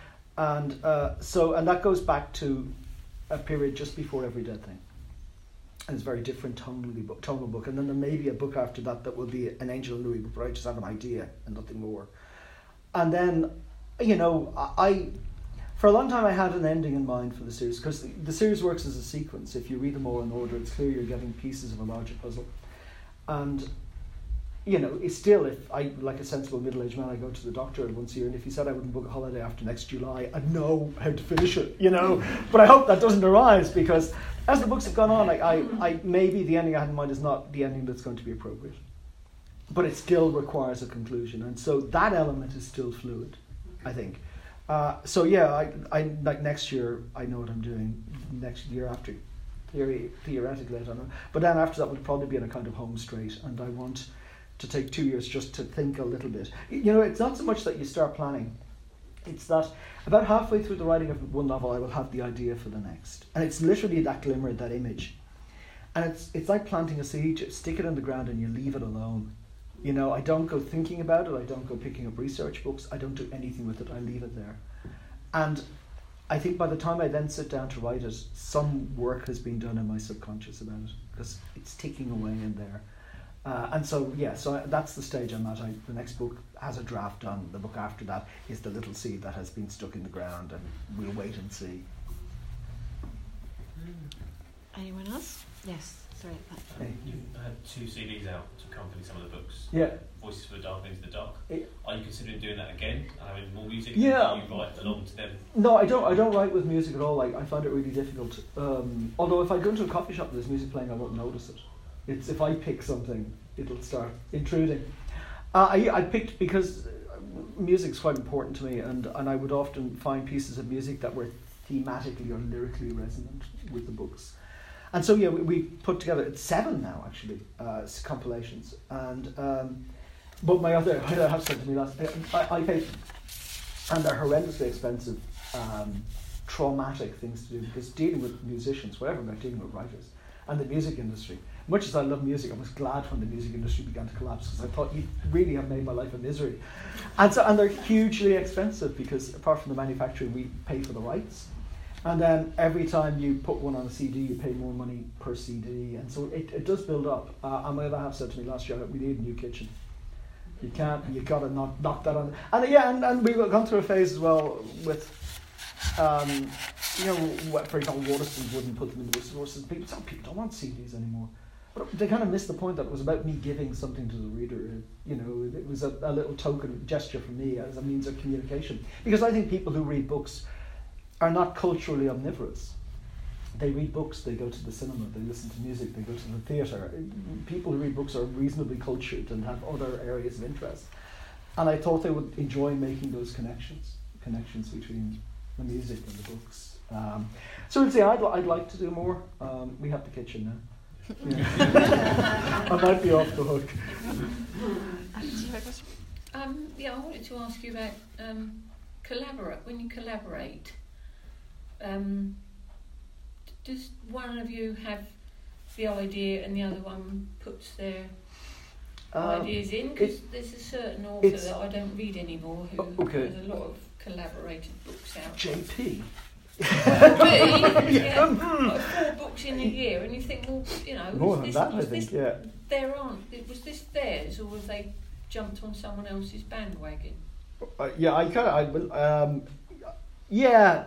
And uh, so, and that goes back to a period just before Every Dead Thing. And it's a very different tonally book, tonal book. And then there may be a book after that that will be an Angel and Louis book, where I just have an idea and nothing more. And then, you know, I, for a long time I had an ending in mind for the series, because the, the series works as a sequence. If you read them all in order, it's clear you're getting pieces of a larger puzzle. And you know, it's still, if I, like a sensible middle-aged man, I go to the doctor once a year, and if he said I wouldn't book a holiday after next July, I'd know how to finish it, you know. But I hope that doesn't arise, because as the books have gone on, like I, I maybe the ending I had in mind is not the ending that's going to be appropriate, but it still requires a conclusion, and so that element is still fluid, I think. Uh, so yeah, I, I like next year I know what I'm doing. Next year after, theory, theoretically I don't know, but then after that would probably be in a kind of home straight, and I want to take two years just to think a little bit. You know, it's not so much that you start planning, it's that about halfway through the writing of one novel I will have the idea for the next, and it's literally that glimmer, that image, and it's it's like planting a seed. You stick it in the ground and you leave it alone. You know, I don't go thinking about it, I don't go picking up research books, I don't do anything with it, I leave it there. And I think by the time I then sit down to write it, some work has been done in my subconscious about it, because it's ticking away in there. Uh, and so, yeah, so I, that's the stage I'm at. I, the next book has a draft done. The book after that is the little seed that has been stuck in the ground, and we'll wait and see. Anyone else? Yes, sorry. Hey. You've had two C Ds out to accompany some of the books. Yeah. Voices for the Dark, Into the Dark. Yeah. Are you considering doing that again and having more music? Yeah. Do you write along to them? No, I don't. I don't write with music at all. Like, I find it really difficult. Um, although if I go into a coffee shop and there's music playing, I won't notice it. It's if I pick something, it'll start intruding. Uh, I I picked because music's quite important to me, and, and I would often find pieces of music that were thematically or lyrically resonant with the books. And so yeah, we, we put together it's seven now actually uh, compilations, and um, but my other I have said to me last I, I paid, and they're horrendously expensive, um, traumatic things to do, because dealing with musicians, whatever about dealing with writers, and the music industry. Much as I love music, I was glad when the music industry began to collapse, because I thought you really have made my life a misery. And so, and they're hugely expensive, because apart from the manufacturing, we pay for the rights. And then every time you put one on a C D, you pay more money per C D, and so it, it does build up. Uh, and my other half said to me last year, we need a new kitchen. You can't, you've got to knock, knock that on. And yeah, and, and we've gone through a phase as well with, um, you know, what, for example, Waterstones wouldn't put them in the resources. People, some people don't want C Ds anymore. But they kind of missed the point that it was about me giving something to the reader. You know, it was a, a little token gesture for me as a means of communication. Because I think people who read books are not culturally omnivorous. They read books, they go to the cinema, they listen to music, they go to the theatre. People who read books are reasonably cultured and have other areas of interest. And I thought they would enjoy making those connections, connections between the music and the books. Um, so we'll see, I'd, I'd like to do more. Um, we have the kitchen now. Yeah. I might be off the hook. Um, yeah, I wanted to ask you about um, collaborate. When you collaborate, um, does one of you have the idea and the other one puts their um, ideas in? Because there's a certain author that I don't read anymore who okay. has a lot of collaborated books out. J P. Me, yeah, like four books in a year, and you think, well, you know, more was than this, that, was I think, this yeah. Their aunt, was this theirs, or was they jumped on someone else's bandwagon? Uh, yeah, I kind of, I will, um, yeah.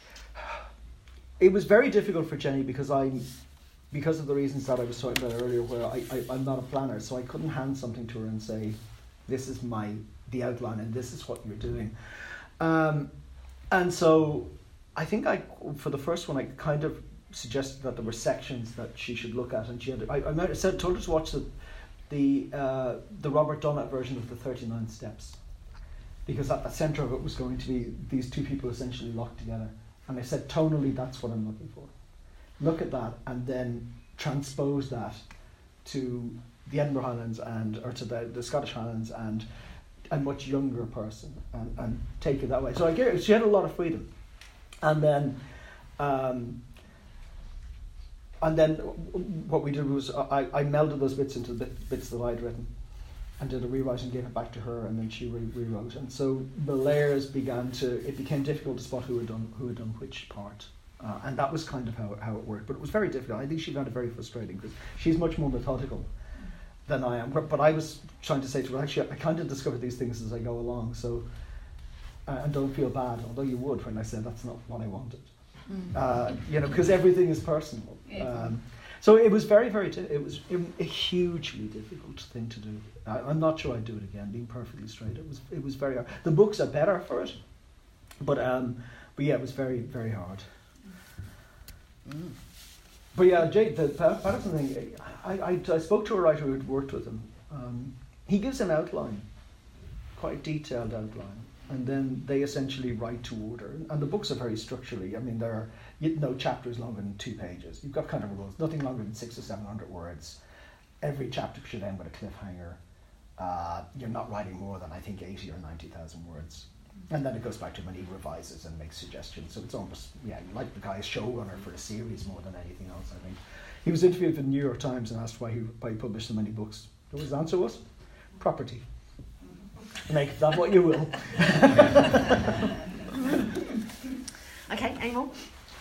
It was very difficult for Jenny because I, because of the reasons that I was talking about earlier, where I, I I'm not a planner, so I couldn't hand something to her and say, this is my the outline and this is what you're doing, um, and so. I think I, for the first one, I kind of suggested that there were sections that she should look at, and she had. I, I might have said, told her to watch the, the uh, the Robert Donat version of the thirty-nine Steps, because at the centre of it was going to be these two people essentially locked together, and I said tonally that's what I'm looking for. Look at that, and then transpose that to the Edinburgh Highlands and or to the, the Scottish Highlands and a much younger person, and, and take it that way. So I gave, she had a lot of freedom. And then, um, and then what we did was I, I melded those bits into the bit, bits that I'd written, and did a rewrite and gave it back to her, and then she re- rewrote. And so the layers began to. It became difficult to spot who had done who had done which part, uh, and that was kind of how how it worked. But it was very difficult. I think she found it very frustrating because she's much more methodical than I am. But I was trying to say to her, actually, I kind of discover these things as I go along. So. Uh, and don't feel bad, although you would when I said that's not what I wanted. Mm. Uh, you know, because everything is personal. Um, So it was very, very, di- it was a hugely difficult thing to do. I, I'm not sure I'd do it again, being perfectly straight. It was it was very hard. The books are better for it, but um, but yeah, it was very, very hard. Mm. But yeah, Jake, the Pa- Patterson thing, I, I, I spoke to a writer who had worked with him. Um, he gives an outline, quite a detailed outline, and then they essentially write to order. And the books are very structurally, I mean, there are you no chapters longer than two pages. You've got kind of rules, nothing longer than six or seven hundred words. Every chapter should end with a cliffhanger. Uh, you're not writing more than, I think, eighty or ninety thousand words. And then it goes back to when he revises and makes suggestions. So it's almost, yeah, like the guy is showrunner for a series more than anything else, I think. He was interviewed for the New York Times and asked why he, why he published so many books. His answer was, property. Make that what you will. Okay, any more?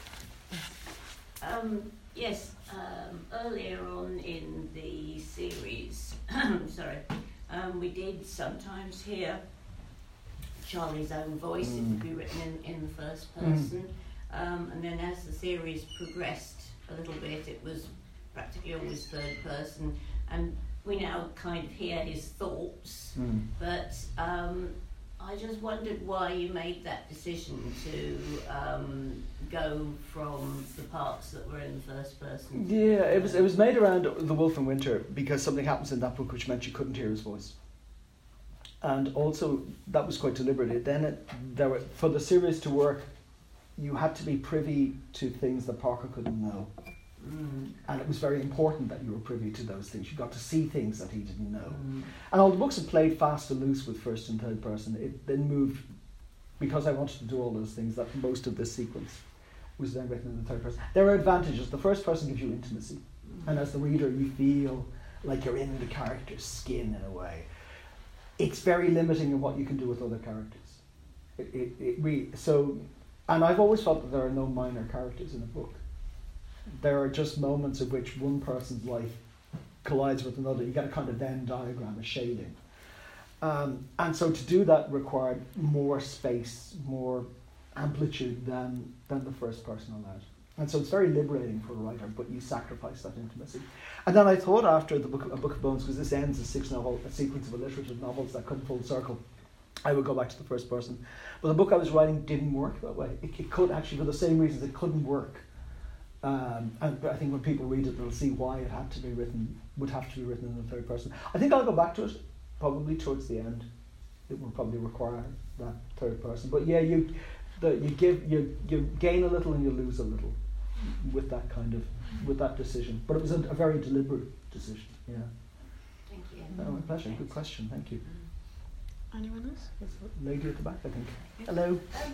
Um, yes, um, earlier on in the series, sorry, um, we did sometimes hear Charlie's own voice, Mm. it would be written in, in the first person, mm. um, and then as the series progressed a little bit, it was practically always third person, and we now kind of hear his thoughts, Mm. but um, I just wondered why you made that decision to um, go from the parts that were in the first person. Yeah, it was it was made around The Wolf in Winter because something happens in that book which meant you couldn't hear his voice. And also, that was quite deliberate. Then, it, there were, for the series to work, you had to be privy to things that Parker couldn't know. Mm. And it was very important that you were privy to those things. You got to see things that he didn't know. Mm. And all the books had played fast and loose with first and third person. It then moved, because I wanted to do all those things, that most of this sequence was then written in the third person. There are advantages. The first person gives you intimacy. Mm. And as the reader, you feel like you're in the character's skin in a way. It's very limiting in what you can do with other characters. It, it, it really, so, and I've always felt that there are no minor characters in a book. There are just moments of which one person's life collides with another. You get a kind of Venn diagram, a shading. Um, and so to do that required more space, more amplitude than, than the first person allowed. And so it's very liberating for a writer, but you sacrifice that intimacy. And then I thought after the book, A Book of Bones, because this ends a six novel, a sequence of alliterative novels that come full circle, I would go back to the first person. But the book I was writing didn't work that way. It, it could actually, for the same reasons, it couldn't work. Um, and I think when people read it, they'll see why it had to be written, would have to be written in the third person. I think I'll go back to it, probably towards the end. It will probably require that third person. But yeah, you, the, you give, you, you gain a little and you lose a little with that kind of, with that decision. But it was a, a very deliberate decision. Yeah. Thank you. No, my pleasure. Good question. Thank you. Anyone else? There's a lady at the back, I think. Hello. Um,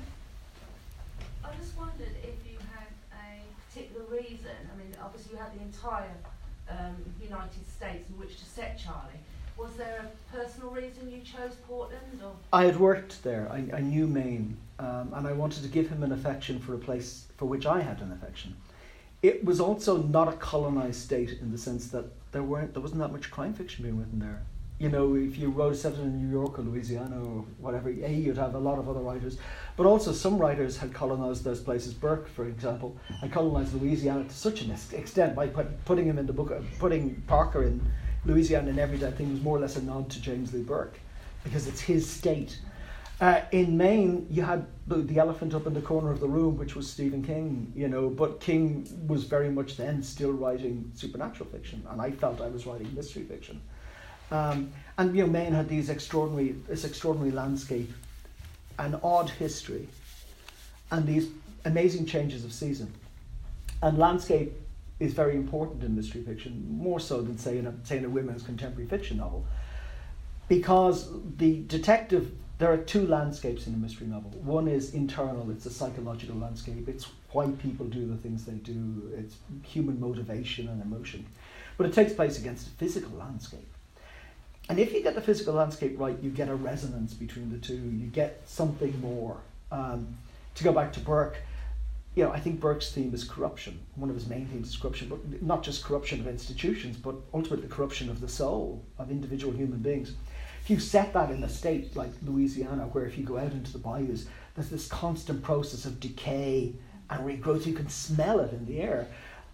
I just wondered if you had a particular reason. I mean, obviously you had the entire um, United States in which to set Charlie. Was there a personal reason you chose Portland? Or? I had worked there. I, I knew Maine, um, and I wanted to give him an affection for a place for which I had an affection. It was also not a colonised state in the sense that there weren't, there wasn't that much crime fiction being written there. You know, if you wrote set in New York or Louisiana or whatever, A, you'd have a lot of other writers. But also some writers had colonised those places. Burke, for example, had colonised Louisiana to such an extent by put, putting him in the book, putting Parker in Louisiana in Every Dead Thing was more or less a nod to James Lee Burke because it's his state. Uh, in Maine, you had the, the elephant up in the corner of the room, which was Stephen King, you know, but King was very much then still writing supernatural fiction, and I felt I was writing mystery fiction. Um, and you know, Maine had these extraordinary, this extraordinary landscape, an odd history, and these amazing changes of season. And landscape is very important in mystery fiction, more so than say in a say in a women's contemporary fiction novel, because the detective. There are two landscapes in a mystery novel. One is internal; it's a psychological landscape. It's why people do the things they do. It's human motivation and emotion, but it takes place against a physical landscape. And if you get the physical landscape right, you get a resonance between the two. You get something more. Um, to go back to Burke, you know, I think Burke's theme is corruption. One of his main themes is corruption, but not just corruption of institutions, but ultimately corruption of the soul of individual human beings. If you set that in a state like Louisiana, where if you go out into the bayous, there's this constant process of decay and regrowth, you can smell it in the air.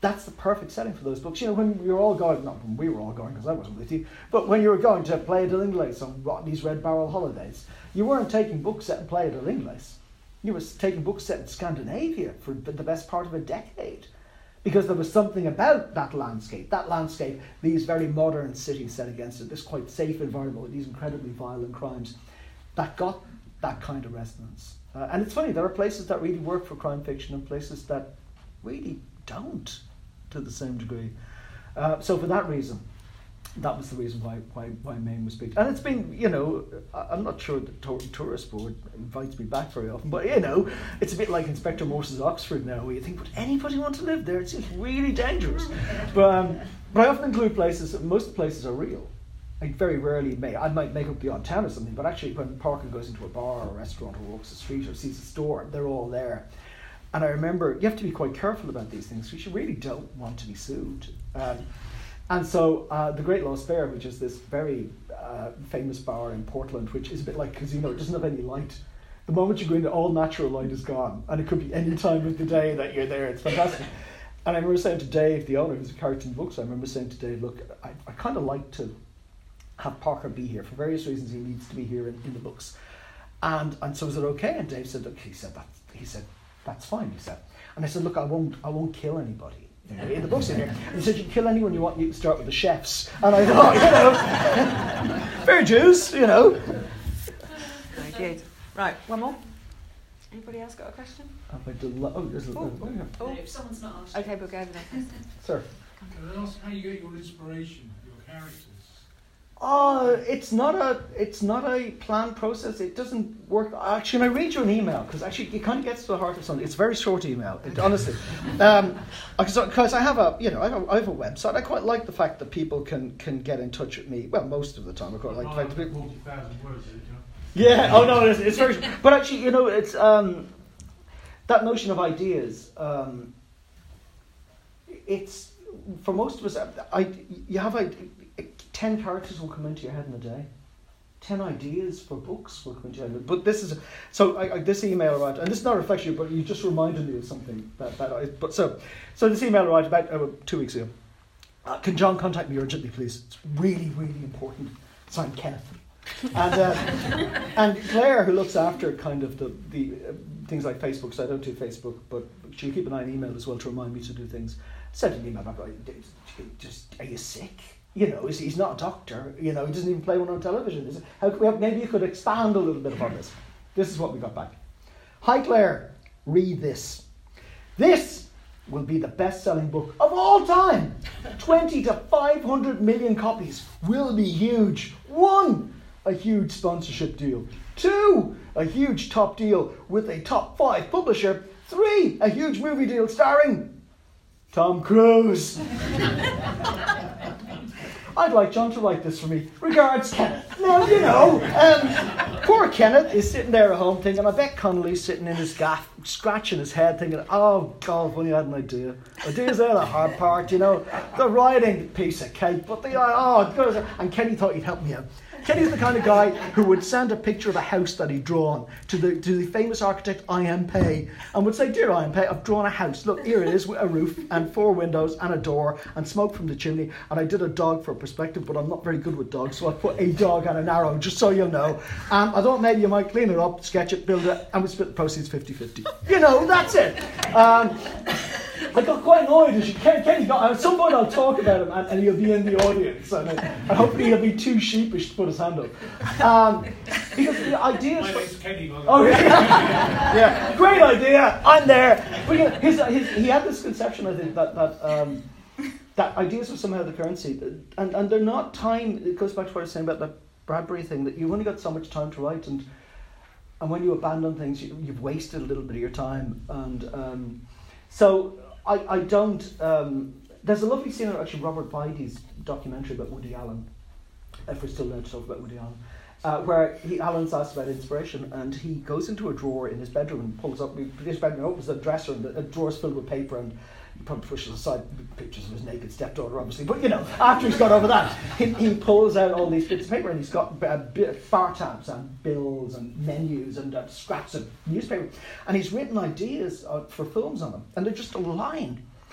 that's the perfect setting for those books. You know, when we were all going, not when we were all going because I wasn't with you, but when you were going to Playa del Ingles on Rodney's Red Barrel holidays, you weren't taking books set in Playa del Ingles. You were taking books set in Scandinavia for the best part of a decade. Because there was something about that landscape, that landscape, these very modern cities set against it, this quite safe environment with these incredibly violent crimes, that got that kind of resonance. Uh, and it's funny, there are places that really work for crime fiction and places that really don't to the same degree. Uh, so for that reason, that was the reason why why, why Maine was picked. And it's been, you know, I'm not sure the to- tourist board invites me back very often, but, you know, it's a bit like Inspector Morse's Oxford now, where you think, would anybody want to live there? It seems really dangerous. But, um, but I often include places, most places are real. I very rarely may. I might make up the odd town or something, but actually when Parker goes into a bar or a restaurant or walks the street or sees a store, they're all there. And I remember, you have to be quite careful about these things because you really don't want to be sued. Um, And so uh, the Great Lost Bear, which is this very uh, famous bar in Portland, which is a bit like a casino, it doesn't have any light. The moment you go in, all natural light is gone, and it could be any time of the day that you're there. It's fantastic. And I remember saying to Dave, the owner, who's a character in the books, I remember saying to Dave, look, I, I kind of like to have Parker be here. For various reasons, he needs to be here in, in the books. And and so was it okay? And Dave said, look, he said, that's, he said, that's fine, he said. And I said, look, I won't, I won't kill anybody. In the books in here. And he said, you can kill anyone you want, you can start with the chefs. And I thought, you know, fair dues, you know. Very good. Right, one more. Anybody else got a question? Have I done lo- oh, there's a Oh, oh, yeah. oh. No, if someone's not asked. Okay, we'll go over there. Sir. Can I ask how you get your inspiration, your characters? Oh, it's not a it's not a planned process. It doesn't work. Actually, can I read you an email? Because actually, it kind of gets to the heart of something. It's a very short email, it, honestly. Um, because I have a you know I have, I have a website. I quite like the fact that people can can get in touch with me. Well, most of the time, I quite like the fact that people. forty thousand words, is it, you know? Yeah. Oh no, it's, it's very. But actually, you know, it's um, that notion of ideas. Um, it's for most of us. I you have a. Ten characters will come into your head in a day. Ten ideas for books will come into your head. But this is a, so. I, I, this email arrived, and this is not a reflection, but you just reminded me of something that that. I, but so, so this email arrived about uh, two weeks ago. Uh, can John contact me urgently, please? It's really, really important. Signed, Kenneth. And uh, and Claire, who looks after kind of the the uh, things like Facebook, so I don't do Facebook, but she'll keep an eye on email as well to remind me to do things. Sent an email back. Just, are you sick? You know, he's not a doctor. You know, he doesn't even play one on television. Is it, how could we have, maybe you could expand a little bit upon this. This is what we got back. Hi Claire, read this. This will be the best-selling book of all time. Twenty to five hundred million copies will be huge. One, a huge sponsorship deal. Two, a huge top deal with a top five publisher. Three, a huge movie deal starring Tom Cruise. I'd like John to write this for me. Regards, Kenneth. Now, you know, um, poor Kenneth is sitting there at home thinking, I bet Connolly's sitting in his gaff, scratching his head, thinking, oh, God, if only I had an idea. Ideas are the hard part, you know. The writing, piece of cake, but the, oh, God. And Kenny thought he'd help me out. Kenny's the kind of guy who would send a picture of a house that he'd drawn to the to the famous architect Ian Pei and would say, dear Ian Pei, I've drawn a house. Look, here it is with a roof and four windows and a door and smoke from the chimney. And I did a dog for perspective, but I'm not very good with dogs, so I put a dog and an arrow, just so you'll know. Um, I thought maybe you might clean it up, sketch it, build it, and we split the proceeds fifty-fifty. You know, that's it. Um, I got quite annoyed as you Ken, Kenny got at some point I'll talk about him and, and he'll be in the audience and, and hopefully he'll be too sheepish to put his hand up. Um, because the ideas My name's Kenny, by the Oh way. yeah. Yeah. Great idea, I'm there. But, you know, his, his, he had this conception, I think, that that um, that ideas are somehow the currency. And and they're not time. It goes back to what I was saying about the Bradbury thing, that you've only got so much time to write, and and when you abandon things you, you've wasted a little bit of your time. And um, so I, I don't... Um, there's a lovely scene in actually Robert Bidey's documentary about Woody Allen, if we're still allowed to talk about Woody Allen, uh, where he, Alan's asked about inspiration, and he goes into a drawer in his bedroom and pulls up, his bedroom opens a dresser, and the a drawer's filled with paper, and he probably pushes aside pictures of his naked stepdaughter, obviously, but you know, after he's got over that, he, he pulls out all these bits of paper, and he's got uh, bar tabs and bills and menus and uh, scraps of newspaper, and he's written ideas uh, for films on them, and they're just a line.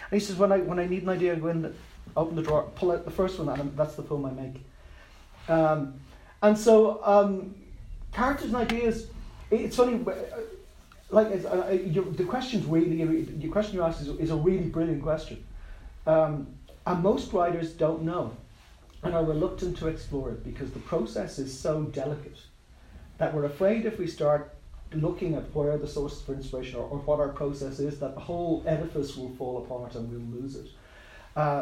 And he says, when I when I need an idea, I go in, open the drawer, pull out the first one, and that's the film I make. Um, and so um, characters and ideas. It's funny, like it's, uh, you, the question's really the question you asked is, is a really brilliant question, um, and most writers don't know, and are reluctant to explore it because the process is so delicate that we're afraid if we start looking at where the sources for inspiration are or what our process is, that the whole edifice will fall apart and we'll lose it. Uh,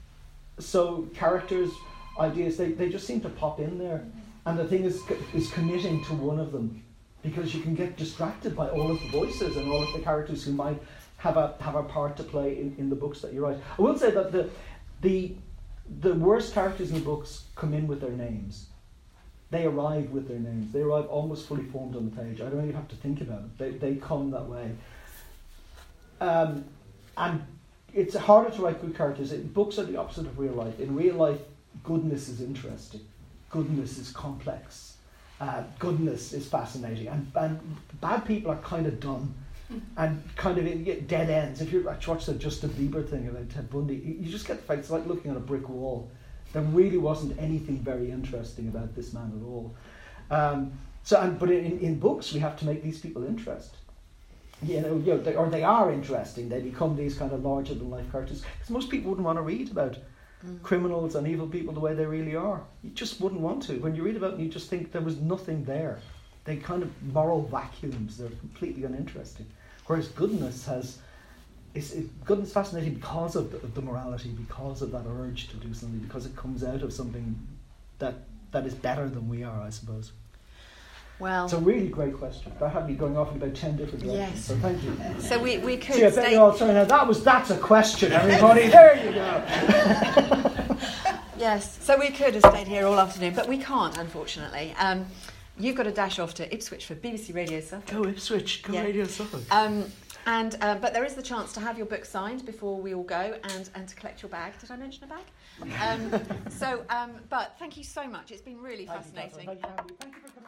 so characters, ideas, they, they just seem to pop in there, and the thing is is committing to one of them, because you can get distracted by all of the voices and all of the characters who might have a have a part to play in, in the books that you write. I will say that the the the worst characters in the books come in with their names. They arrive with their names. They arrive almost fully formed on the page. I don't even have to think about it. They they come that way. Um, and it's harder to write good characters. It, books are the opposite of real life. In real life, goodness is interesting. Goodness is complex. Uh, goodness is fascinating. And, and bad people are kind of dumb and kind of in, dead ends. If you watch the Justin Bieber thing about Ted Bundy, you just get the fact it's like looking at a brick wall. There really wasn't anything very interesting about this man at all. Um, so, and, but in, in books, we have to make these people interesting. You know, you know they, or they are interesting. They become these kind of larger-than-life characters. Because most people wouldn't want to read about mm. criminals and evil people the way they really are. You just wouldn't want to. When you read about them, you just think there was nothing there. They kind of moral vacuums. They're completely uninteresting. Whereas goodness has... It's, it, goodness is fascinating because of the, the morality, because of that urge to do something, because it comes out of something that that is better than we are, I suppose. Well, it's a really great question. That had me going off in about ten different directions. Yes. So thank you. So we, we could. See, I bet you're all saying, now that was that's a question, everybody. There you go. Yes. So we could have stayed here all afternoon, but we can't, unfortunately. Um, you've got to dash off to Ipswich for B B C Radio Suffolk. Go Ipswich. Go yeah. Radio Suffolk. Um, And uh, but there is the chance to have your book signed before we all go, and, and to collect your bag. Did I mention a bag? Um, so, um, but thank you so much. It's been really Thank fascinating. You, Thank you, Thank you for coming.